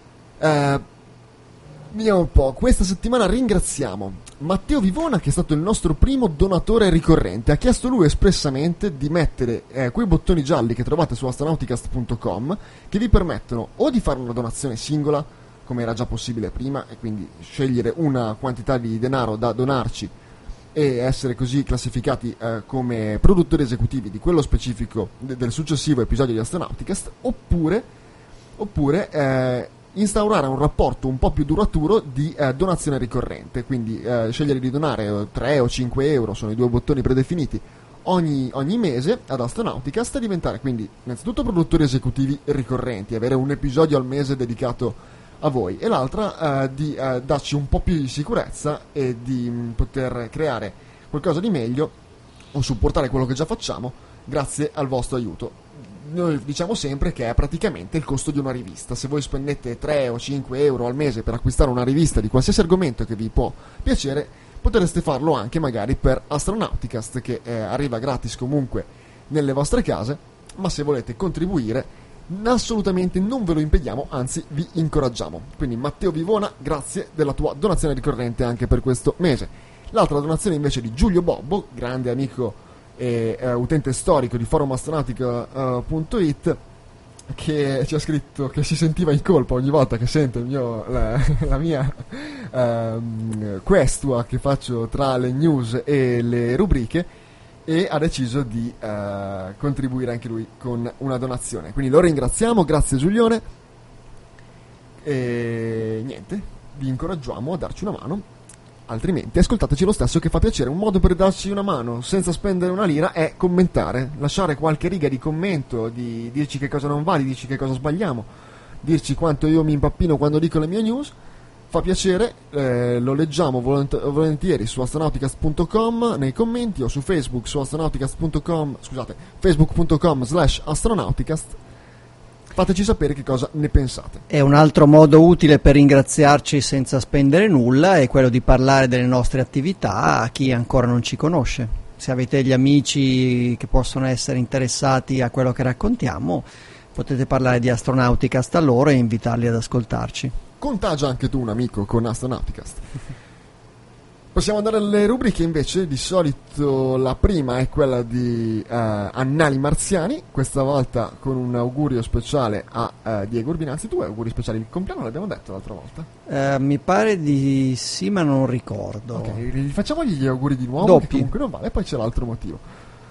Eh, vediamo un po'. Questa settimana ringraziamo Matteo Vivona, che è stato il nostro primo donatore ricorrente. Ha chiesto lui espressamente di mettere eh, quei bottoni gialli che trovate su astronauticast punto com, che vi permettono o di fare una donazione singola, come era già possibile prima, e quindi scegliere una quantità di denaro da donarci e essere così classificati eh, come produttori esecutivi di quello specifico de- del successivo episodio di Astronauticast, oppure, oppure eh, instaurare un rapporto un po' più duraturo di eh, donazione ricorrente, quindi eh, scegliere di donare tre o cinque euro, sono i due bottoni predefiniti, ogni, ogni mese ad Astronauticast, e diventare quindi innanzitutto produttori esecutivi ricorrenti, avere un episodio al mese dedicato a voi, e l'altra eh, di eh, darci un po' più di sicurezza e di mh, poter creare qualcosa di meglio o supportare quello che già facciamo grazie al vostro aiuto. Noi diciamo sempre che è praticamente il costo di una rivista. Se voi spendete tre o cinque euro al mese per acquistare una rivista di qualsiasi argomento che vi può piacere, potreste farlo anche magari per Astronauticast, che eh, arriva gratis comunque nelle vostre case, ma se volete contribuire assolutamente non ve lo impediamo, anzi vi incoraggiamo. Quindi Matteo Vivona, grazie della tua donazione ricorrente anche per questo mese. L'altra donazione invece di Giulio Bobbo, grande amico e uh, utente storico di forum astronautica punto it, che ci ha scritto che si sentiva in colpa ogni volta che sente il mio, la, la mia uh, questua che faccio tra le news e le rubriche, e ha deciso di uh, contribuire anche lui con una donazione. Quindi lo ringraziamo, grazie Giulione, e niente, vi incoraggiamo a darci una mano, altrimenti ascoltateci lo stesso, che fa piacere. Un modo per darci una mano senza spendere una lira è commentare, lasciare qualche riga di commento, di dirci che cosa non va, di dirci che cosa sbagliamo, dirci quanto io mi impappino quando dico le mie news. Fa piacere, eh, lo leggiamo volont- volentieri su astronauticast punto com nei commenti o su Facebook su astronauticast punto com, scusate, facebook punto com slash astronauticast. Fateci sapere che cosa ne pensate. E un altro modo utile per ringraziarci senza spendere nulla è quello di parlare delle nostre attività a chi ancora non ci conosce. Se avete degli amici che possono essere interessati a quello che raccontiamo, potete parlare di Astronauticast a loro e invitarli ad ascoltarci. Contagia anche tu un amico con Astronauticast. Possiamo andare alle rubriche invece. Di solito la prima è quella di uh, Annali Marziani, questa volta con un augurio speciale a uh, Diego Urbina. Anzi, tu hai auguri speciali il compleanno, l'abbiamo detto l'altra volta. Uh, mi pare di sì, ma non ricordo. Ok, gli facciamo gli auguri di nuovo, doppi, che comunque non vale, poi c'è l'altro motivo.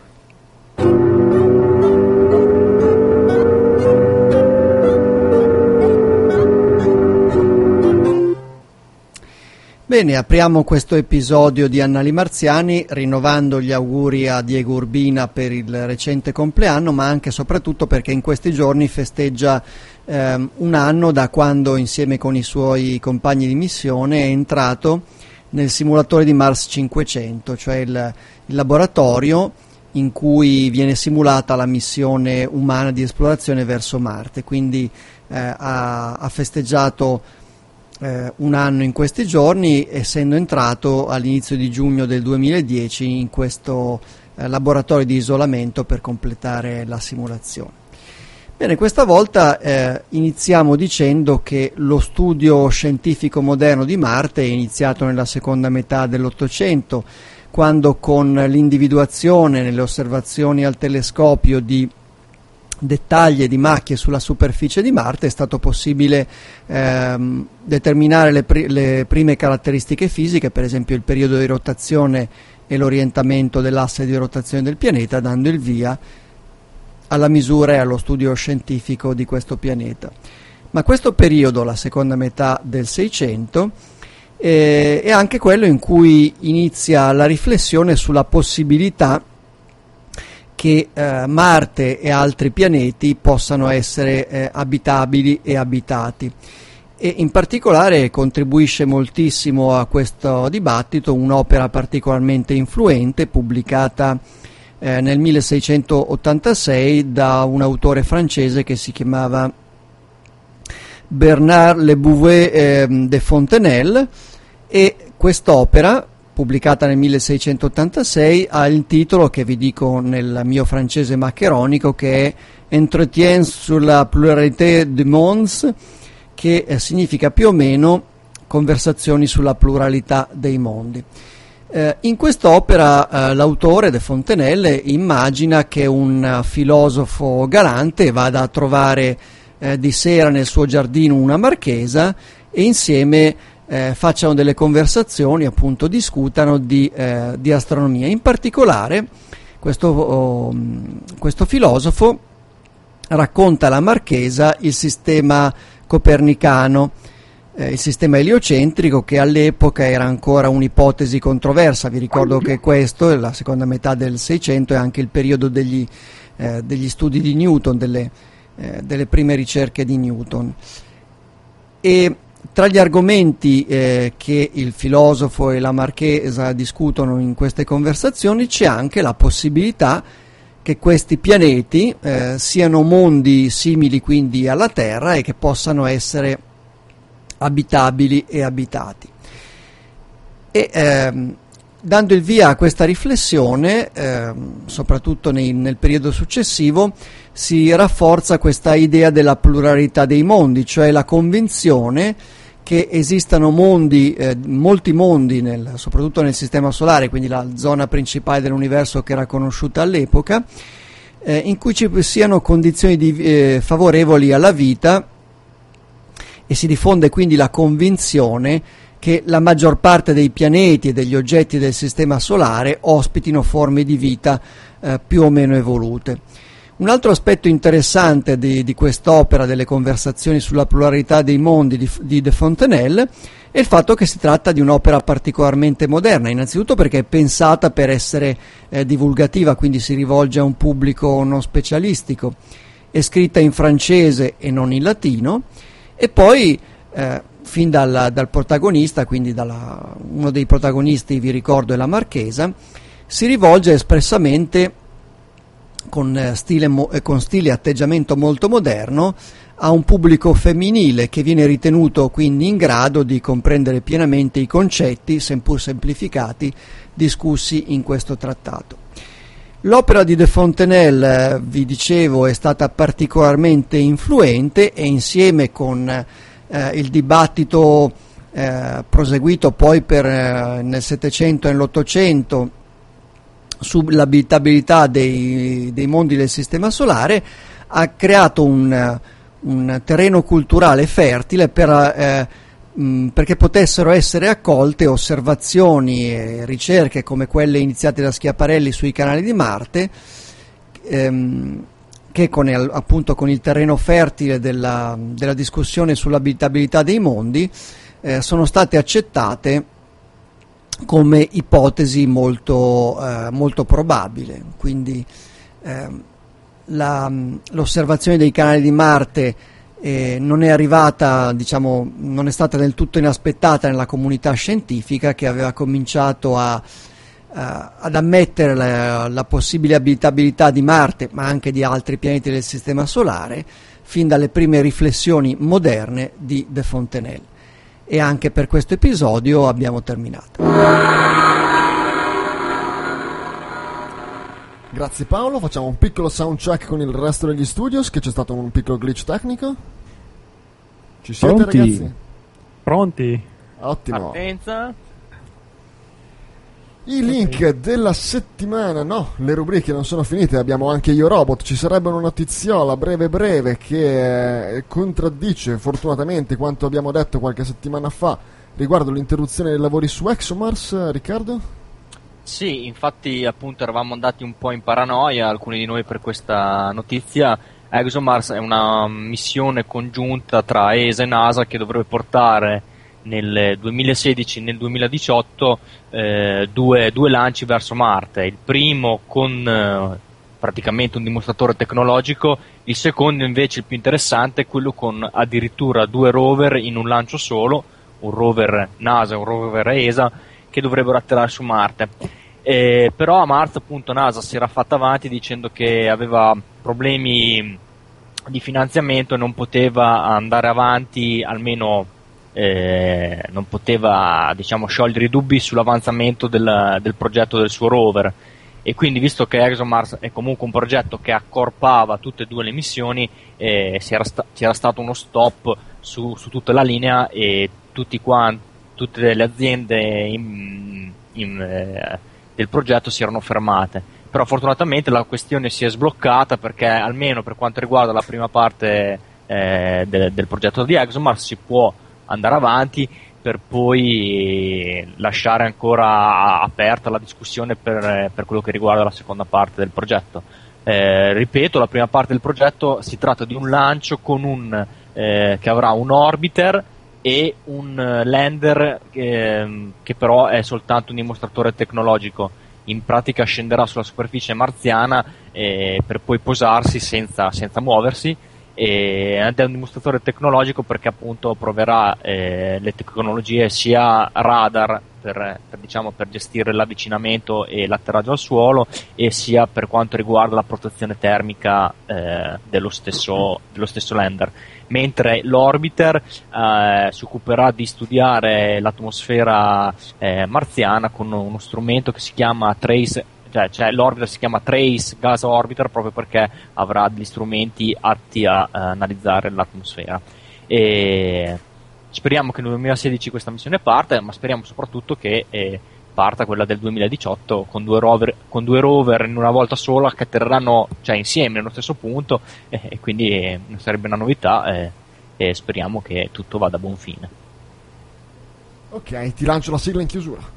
Bene, apriamo questo episodio di Annali Marziani rinnovando gli auguri a Diego Urbina per il recente compleanno, ma anche e soprattutto perché in questi giorni festeggia ehm, un anno da quando insieme con i suoi compagni di missione è entrato nel simulatore di Mars cinquecento, cioè il, il laboratorio in cui viene simulata la missione umana di esplorazione verso Marte. Quindi eh, ha, ha festeggiato Eh, un anno in questi giorni, essendo entrato all'inizio di giugno del duemiladieci in questo eh, laboratorio di isolamento per completare la simulazione. Bene, questa volta eh, iniziamo dicendo che lo studio scientifico moderno di Marte è iniziato nella seconda metà dell'Ottocento, quando con l'individuazione nelle osservazioni al telescopio di dettagli e di macchie sulla superficie di Marte è stato possibile ehm, determinare le, pri- le prime caratteristiche fisiche, per esempio il periodo di rotazione e l'orientamento dell'asse di rotazione del pianeta, dando il via alla misura e allo studio scientifico di questo pianeta. Ma questo periodo, la seconda metà del Seicento, eh, è anche quello in cui inizia la riflessione sulla possibilità che eh, Marte e altri pianeti possano essere eh, abitabili e abitati. E in particolare contribuisce moltissimo a questo dibattito un'opera particolarmente influente pubblicata eh, nel milleseicentottantasei da un autore francese che si chiamava Bernard Le Bouvet eh, de Fontenelle, e quest'opera, pubblicata nel milleseicentottantasei, ha il titolo che vi dico nel mio francese maccheronico, che è Entretien sur la pluralité des mondes, che eh, significa più o meno conversazioni sulla pluralità dei mondi. Eh, in quest'opera eh, l'autore De Fontenelle immagina che un filosofo galante vada a trovare eh, di sera nel suo giardino una marchesa e insieme Eh, facciano delle conversazioni, appunto discutano di, eh, di astronomia. In particolare questo, oh, questo filosofo racconta alla marchesa il sistema copernicano, eh, il sistema eliocentrico, che all'epoca era ancora un'ipotesi controversa. Vi ricordo che questo, la seconda metà del Seicento, è anche il periodo degli, eh, degli studi di Newton, delle, eh, delle prime ricerche di Newton. E tra gli argomenti eh, che il filosofo e la marchesa discutono in queste conversazioni c'è anche la possibilità che questi pianeti eh, siano mondi simili quindi alla Terra e che possano essere abitabili e abitati. E ehm, dando il via a questa riflessione, ehm, soprattutto nei, nel periodo successivo, si rafforza questa idea della pluralità dei mondi, cioè la convinzione che esistano mondi, eh, molti mondi, nel, soprattutto nel Sistema Solare, quindi la zona principale dell'universo che era conosciuta all'epoca, eh, in cui ci siano condizioni di, eh, favorevoli alla vita, e si diffonde quindi la convinzione che la maggior parte dei pianeti e degli oggetti del Sistema Solare ospitino forme di vita eh, più o meno evolute. Un altro aspetto interessante di, di quest'opera delle conversazioni sulla pluralità dei mondi di, di De Fontenelle è il fatto che si tratta di un'opera particolarmente moderna, innanzitutto perché è pensata per essere eh, divulgativa, quindi si rivolge a un pubblico non specialistico, è scritta in francese e non in latino, e poi eh, fin dal, dal protagonista, quindi dalla, uno dei protagonisti, vi ricordo, è la marchesa, si rivolge espressamente con stile, con stile e atteggiamento molto moderno a un pubblico femminile che viene ritenuto quindi in grado di comprendere pienamente i concetti, seppur semplificati, discussi in questo trattato. L'opera di De Fontenelle, vi dicevo, è stata particolarmente influente, e insieme con eh, il dibattito eh, proseguito poi per, eh, nel Settecento e nell'Ottocento sull'abitabilità dei, dei mondi del Sistema Solare, ha creato un, un terreno culturale fertile per, eh, mh, perché potessero essere accolte osservazioni e ricerche come quelle iniziate da Schiaparelli sui canali di Marte, ehm, che con il, appunto con il terreno fertile della, della discussione sull'abitabilità dei mondi eh, sono state accettate come ipotesi molto, eh, molto probabile. Quindi eh, la, l'osservazione dei canali di Marte eh, non è arrivata, diciamo, non è stata del tutto inaspettata nella comunità scientifica, che aveva cominciato a, a, ad ammettere la, la possibile abitabilità di Marte, ma anche di altri pianeti del Sistema Solare, fin dalle prime riflessioni moderne di De Fontenelle. E anche per questo episodio abbiamo terminato. Grazie Paolo, facciamo un piccolo sound check con il resto degli studios, che c'è stato un piccolo glitch tecnico. Ci siete, Pronti? ragazzi? Pronti? Ottimo. Partenza. I link della settimana, no, le rubriche non sono finite, abbiamo anche Io Robot. Ci sarebbe una notiziola breve breve che eh, contraddice fortunatamente quanto abbiamo detto qualche settimana fa riguardo l'interruzione dei lavori su ExoMars, Riccardo? Sì, infatti appunto eravamo andati un po' in paranoia alcuni di noi per questa notizia. ExoMars è una missione congiunta tra E S A e NASA che dovrebbe portare nel duemilasedici e nel duemiladiciotto eh, due, due lanci verso Marte, il primo con eh, praticamente un dimostratore tecnologico, il secondo invece, il più interessante, è quello con addirittura due rover in un lancio solo, un rover NASA e un rover E S A, che dovrebbero atterrare su Marte. Eh, però a marzo appunto NASA si era fatta avanti dicendo che aveva problemi di finanziamento e non poteva andare avanti, almeno Eh, non poteva, diciamo, sciogliere i dubbi sull'avanzamento del, del progetto del suo rover, e quindi, visto che ExoMars è comunque un progetto che accorpava tutte e due le missioni, eh, si era sta- c'era stato uno stop su, su tutta la linea, e tutti quanti, tutte le aziende in, in, eh, del progetto si erano fermate. Però fortunatamente la questione si è sbloccata, perché almeno per quanto riguarda la prima parte eh, de- del progetto di ExoMars si può andare avanti, per poi lasciare ancora aperta la discussione per, per quello che riguarda la seconda parte del progetto. Eh, ripeto, la prima parte del progetto si tratta di un lancio con un eh, che avrà un orbiter e un lander che, che però è soltanto un dimostratore tecnologico. In pratica scenderà sulla superficie marziana eh, per poi posarsi senza, senza muoversi, ed è un dimostratore tecnologico perché appunto proverà eh, le tecnologie sia radar per, per, diciamo, per gestire l'avvicinamento e l'atterraggio al suolo, e sia per quanto riguarda la protezione termica eh, dello stesso, dello stesso lander, mentre l'orbiter eh, si occuperà di studiare l'atmosfera eh, marziana con uno strumento che si chiama Trace. Cioè, cioè l'orbiter si chiama Trace Gas Orbiter proprio perché avrà degli strumenti atti a uh, analizzare l'atmosfera. E speriamo che nel duemilasedici questa missione parte, ma speriamo soprattutto che eh, parta quella del duemiladiciotto con due rover, con due rover in una volta sola, che atterreranno, cioè, insieme nello stesso punto, eh, e quindi eh, sarebbe una novità, eh, e speriamo che tutto vada a buon fine. Ok, ti lancio la sigla in chiusura.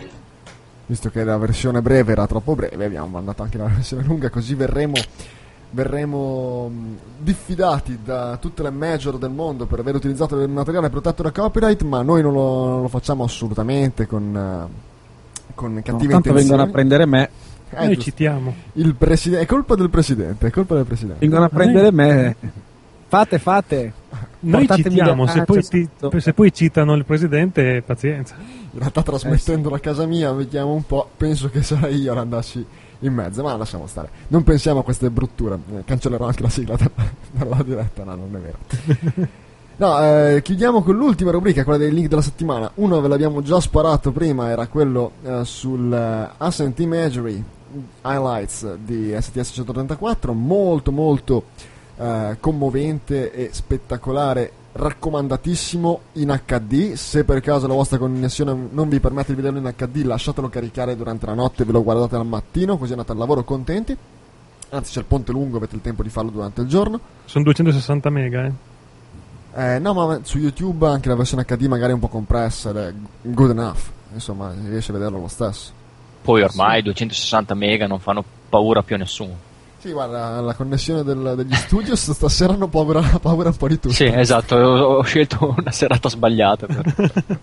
Visto che la versione breve era troppo breve, abbiamo mandato anche la versione lunga, così verremo verremo mh, diffidati da tutte le major del mondo per aver utilizzato del materiale protetto da copyright, ma noi non lo, non lo facciamo assolutamente con, uh, con cattive no, tanto intenzioni. vengono a prendere me. Eh, Noi giusto. citiamo. Il preside- è colpa del presidente, è colpa del presidente. Vengono a prendere me. Fate, fate. Noi Portatemi citiamo, da- se ah, poi, c'è ti- scritto. se poi citano il presidente, pazienza. In realtà trasmettendo a casa mia, vediamo un po', penso che sarei io ad andarci in mezzo, ma lasciamo stare. Non pensiamo a queste brutture. Eh, cancellerò anche la sigla dalla, dalla diretta, no, non è vero. No, eh, chiudiamo con l'ultima rubrica, quella dei link della settimana. Uno ve l'abbiamo già sparato prima, era quello eh, sul eh, Ascent Imagery Highlights di S T S centotrentaquattro, molto molto eh, commovente e spettacolare, raccomandatissimo in acca di. Se per caso la vostra connessione non vi permette di vederlo in acca di, lasciatelo caricare durante la notte e ve lo guardate al mattino, così andate al lavoro contenti. Anzi, c'è il ponte lungo, avete il tempo di farlo durante il giorno. Sono duecentosessanta mega, eh. Eh, no, ma su YouTube anche la versione acca di magari è un po' compressa ed è good enough. Insomma, si riesce a vederlo lo stesso. Poi ormai duecentosessanta mega non fanno paura più a nessuno. Sì, guarda, la connessione del- degli studios stasera hanno paura, paura un po' di tutto. Sì, esatto, ho, ho scelto una serata sbagliata. Per...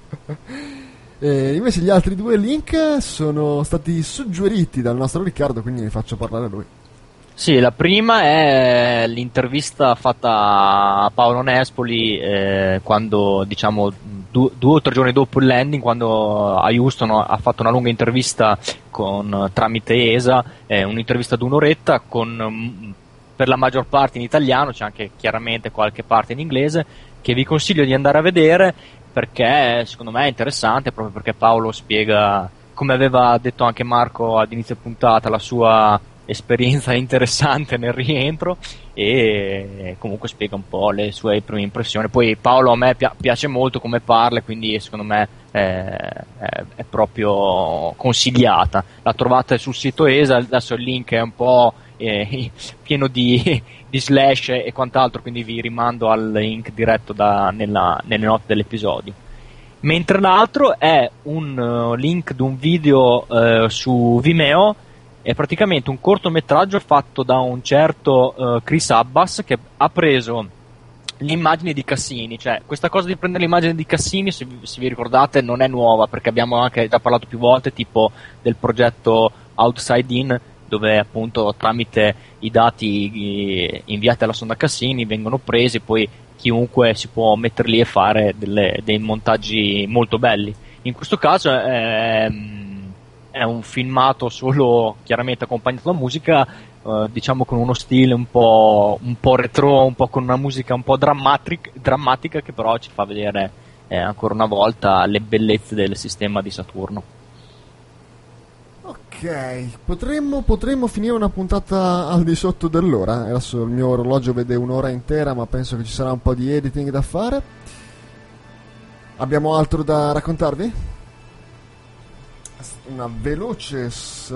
E invece gli altri due link sono stati suggeriti dal nostro Riccardo, quindi vi faccio parlare lui. Sì, la prima è l'intervista fatta a Paolo Nespoli eh, quando, diciamo, du- due o tre giorni dopo il landing, quando a Houston ha fatto una lunga intervista con, tramite E S A, eh, un'intervista di un'oretta con, mh, per la maggior parte in italiano, c'è anche chiaramente qualche parte in inglese, che vi consiglio di andare a vedere perché secondo me è interessante, proprio perché Paolo spiega, come aveva detto anche Marco ad inizio puntata, la sua esperienza interessante nel rientro e comunque spiega un po' le sue prime impressioni. Poi Paolo a me pi- piace molto come parla, quindi secondo me è, è, è proprio consigliata. La trovate sul sito E S A, adesso il link è un po' eh, pieno di, di slash e quant'altro, quindi vi rimando al link diretto da, nella, nelle note dell'episodio. Mentre l'altro è un uh, link di un video uh, su Vimeo. È praticamente un cortometraggio fatto da un certo uh, Chris Abbas, che ha preso le immagini di Cassini. Cioè, questa cosa di prendere le immagini di Cassini, se vi, se vi ricordate, non è nuova, perché abbiamo anche già parlato più volte, tipo del progetto Outside In, dove appunto tramite i dati inviati alla sonda Cassini vengono presi, poi chiunque si può mettere lì e fare delle, dei montaggi molto belli. In questo caso è, è un filmato solo chiaramente accompagnato da musica, eh, diciamo con uno stile un po', un po' retro, un po' con una musica un po' drammatic, drammatica, che però ci fa vedere eh, ancora una volta le bellezze del sistema di Saturno. Ok, potremmo, potremmo finire una puntata al di sotto dell'ora. Adesso il mio orologio vede un'ora intera, ma penso che ci sarà un po' di editing da fare. Abbiamo altro da raccontarvi? Una veloce s-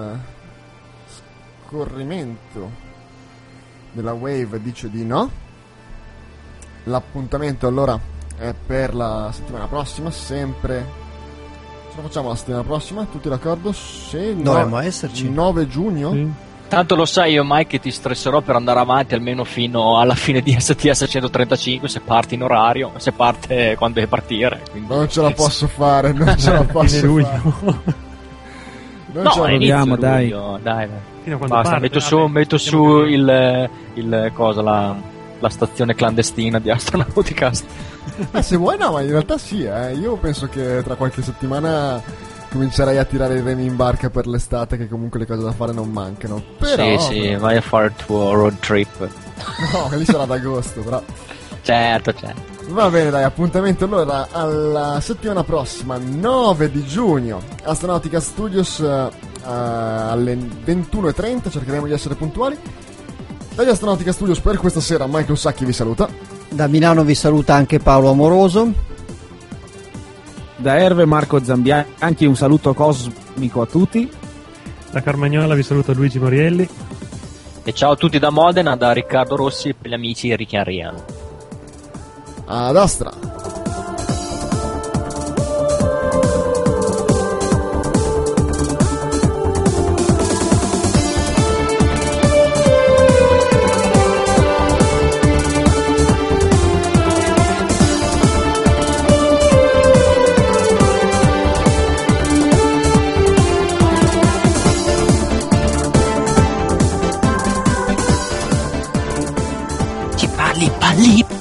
scorrimento della Wave dice di no. L'appuntamento allora è per la settimana prossima, sempre. Ce la facciamo la settimana prossima, tutti d'accordo? Sì, Dovremmo no, esserci. nove giugno. Sì. Tanto lo sai io, Mike, che ti stresserò per andare avanti almeno fino alla fine di S T S centotrentacinque, se parti in orario, se parte quando deve partire. Quindi... Non ce la posso fare, non ce la Fine posso luglio. fare. Non No, ce la è inizio inizio dai. luglio, dai, dai. Fino a quando Basta, parte. metto su, Vabbè, metto sappiamo su che- il, il cosa, la, la stazione clandestina di Astronauticast. Eh, se vuoi no, ma in realtà sì, eh. Io penso che tra qualche settimana comincerei a tirare i remi in barca per l'estate, che comunque le cose da fare non mancano. Però, Sì, sì, vai a fare il tuo road trip. no, che lì sarà ad agosto, però. Certo, certo. Va bene, dai, appuntamento allora alla settimana prossima, nove di giugno, Astronautica Studios eh, alle ventuno e trenta, cercheremo di essere puntuali. Dagli Astronautica Studios per questa sera Michael Sacchi vi saluta. Da Milano vi saluta anche Paolo Amoroso. Da Erve Marco Zambianchi un saluto cosmico a tutti. Da Carmagnola vi saluta Luigi Morielli. E ciao a tutti da Modena, da Riccardo Rossi e per gli amici Ricky Ariano. Ad Astra. Lippa Lippa.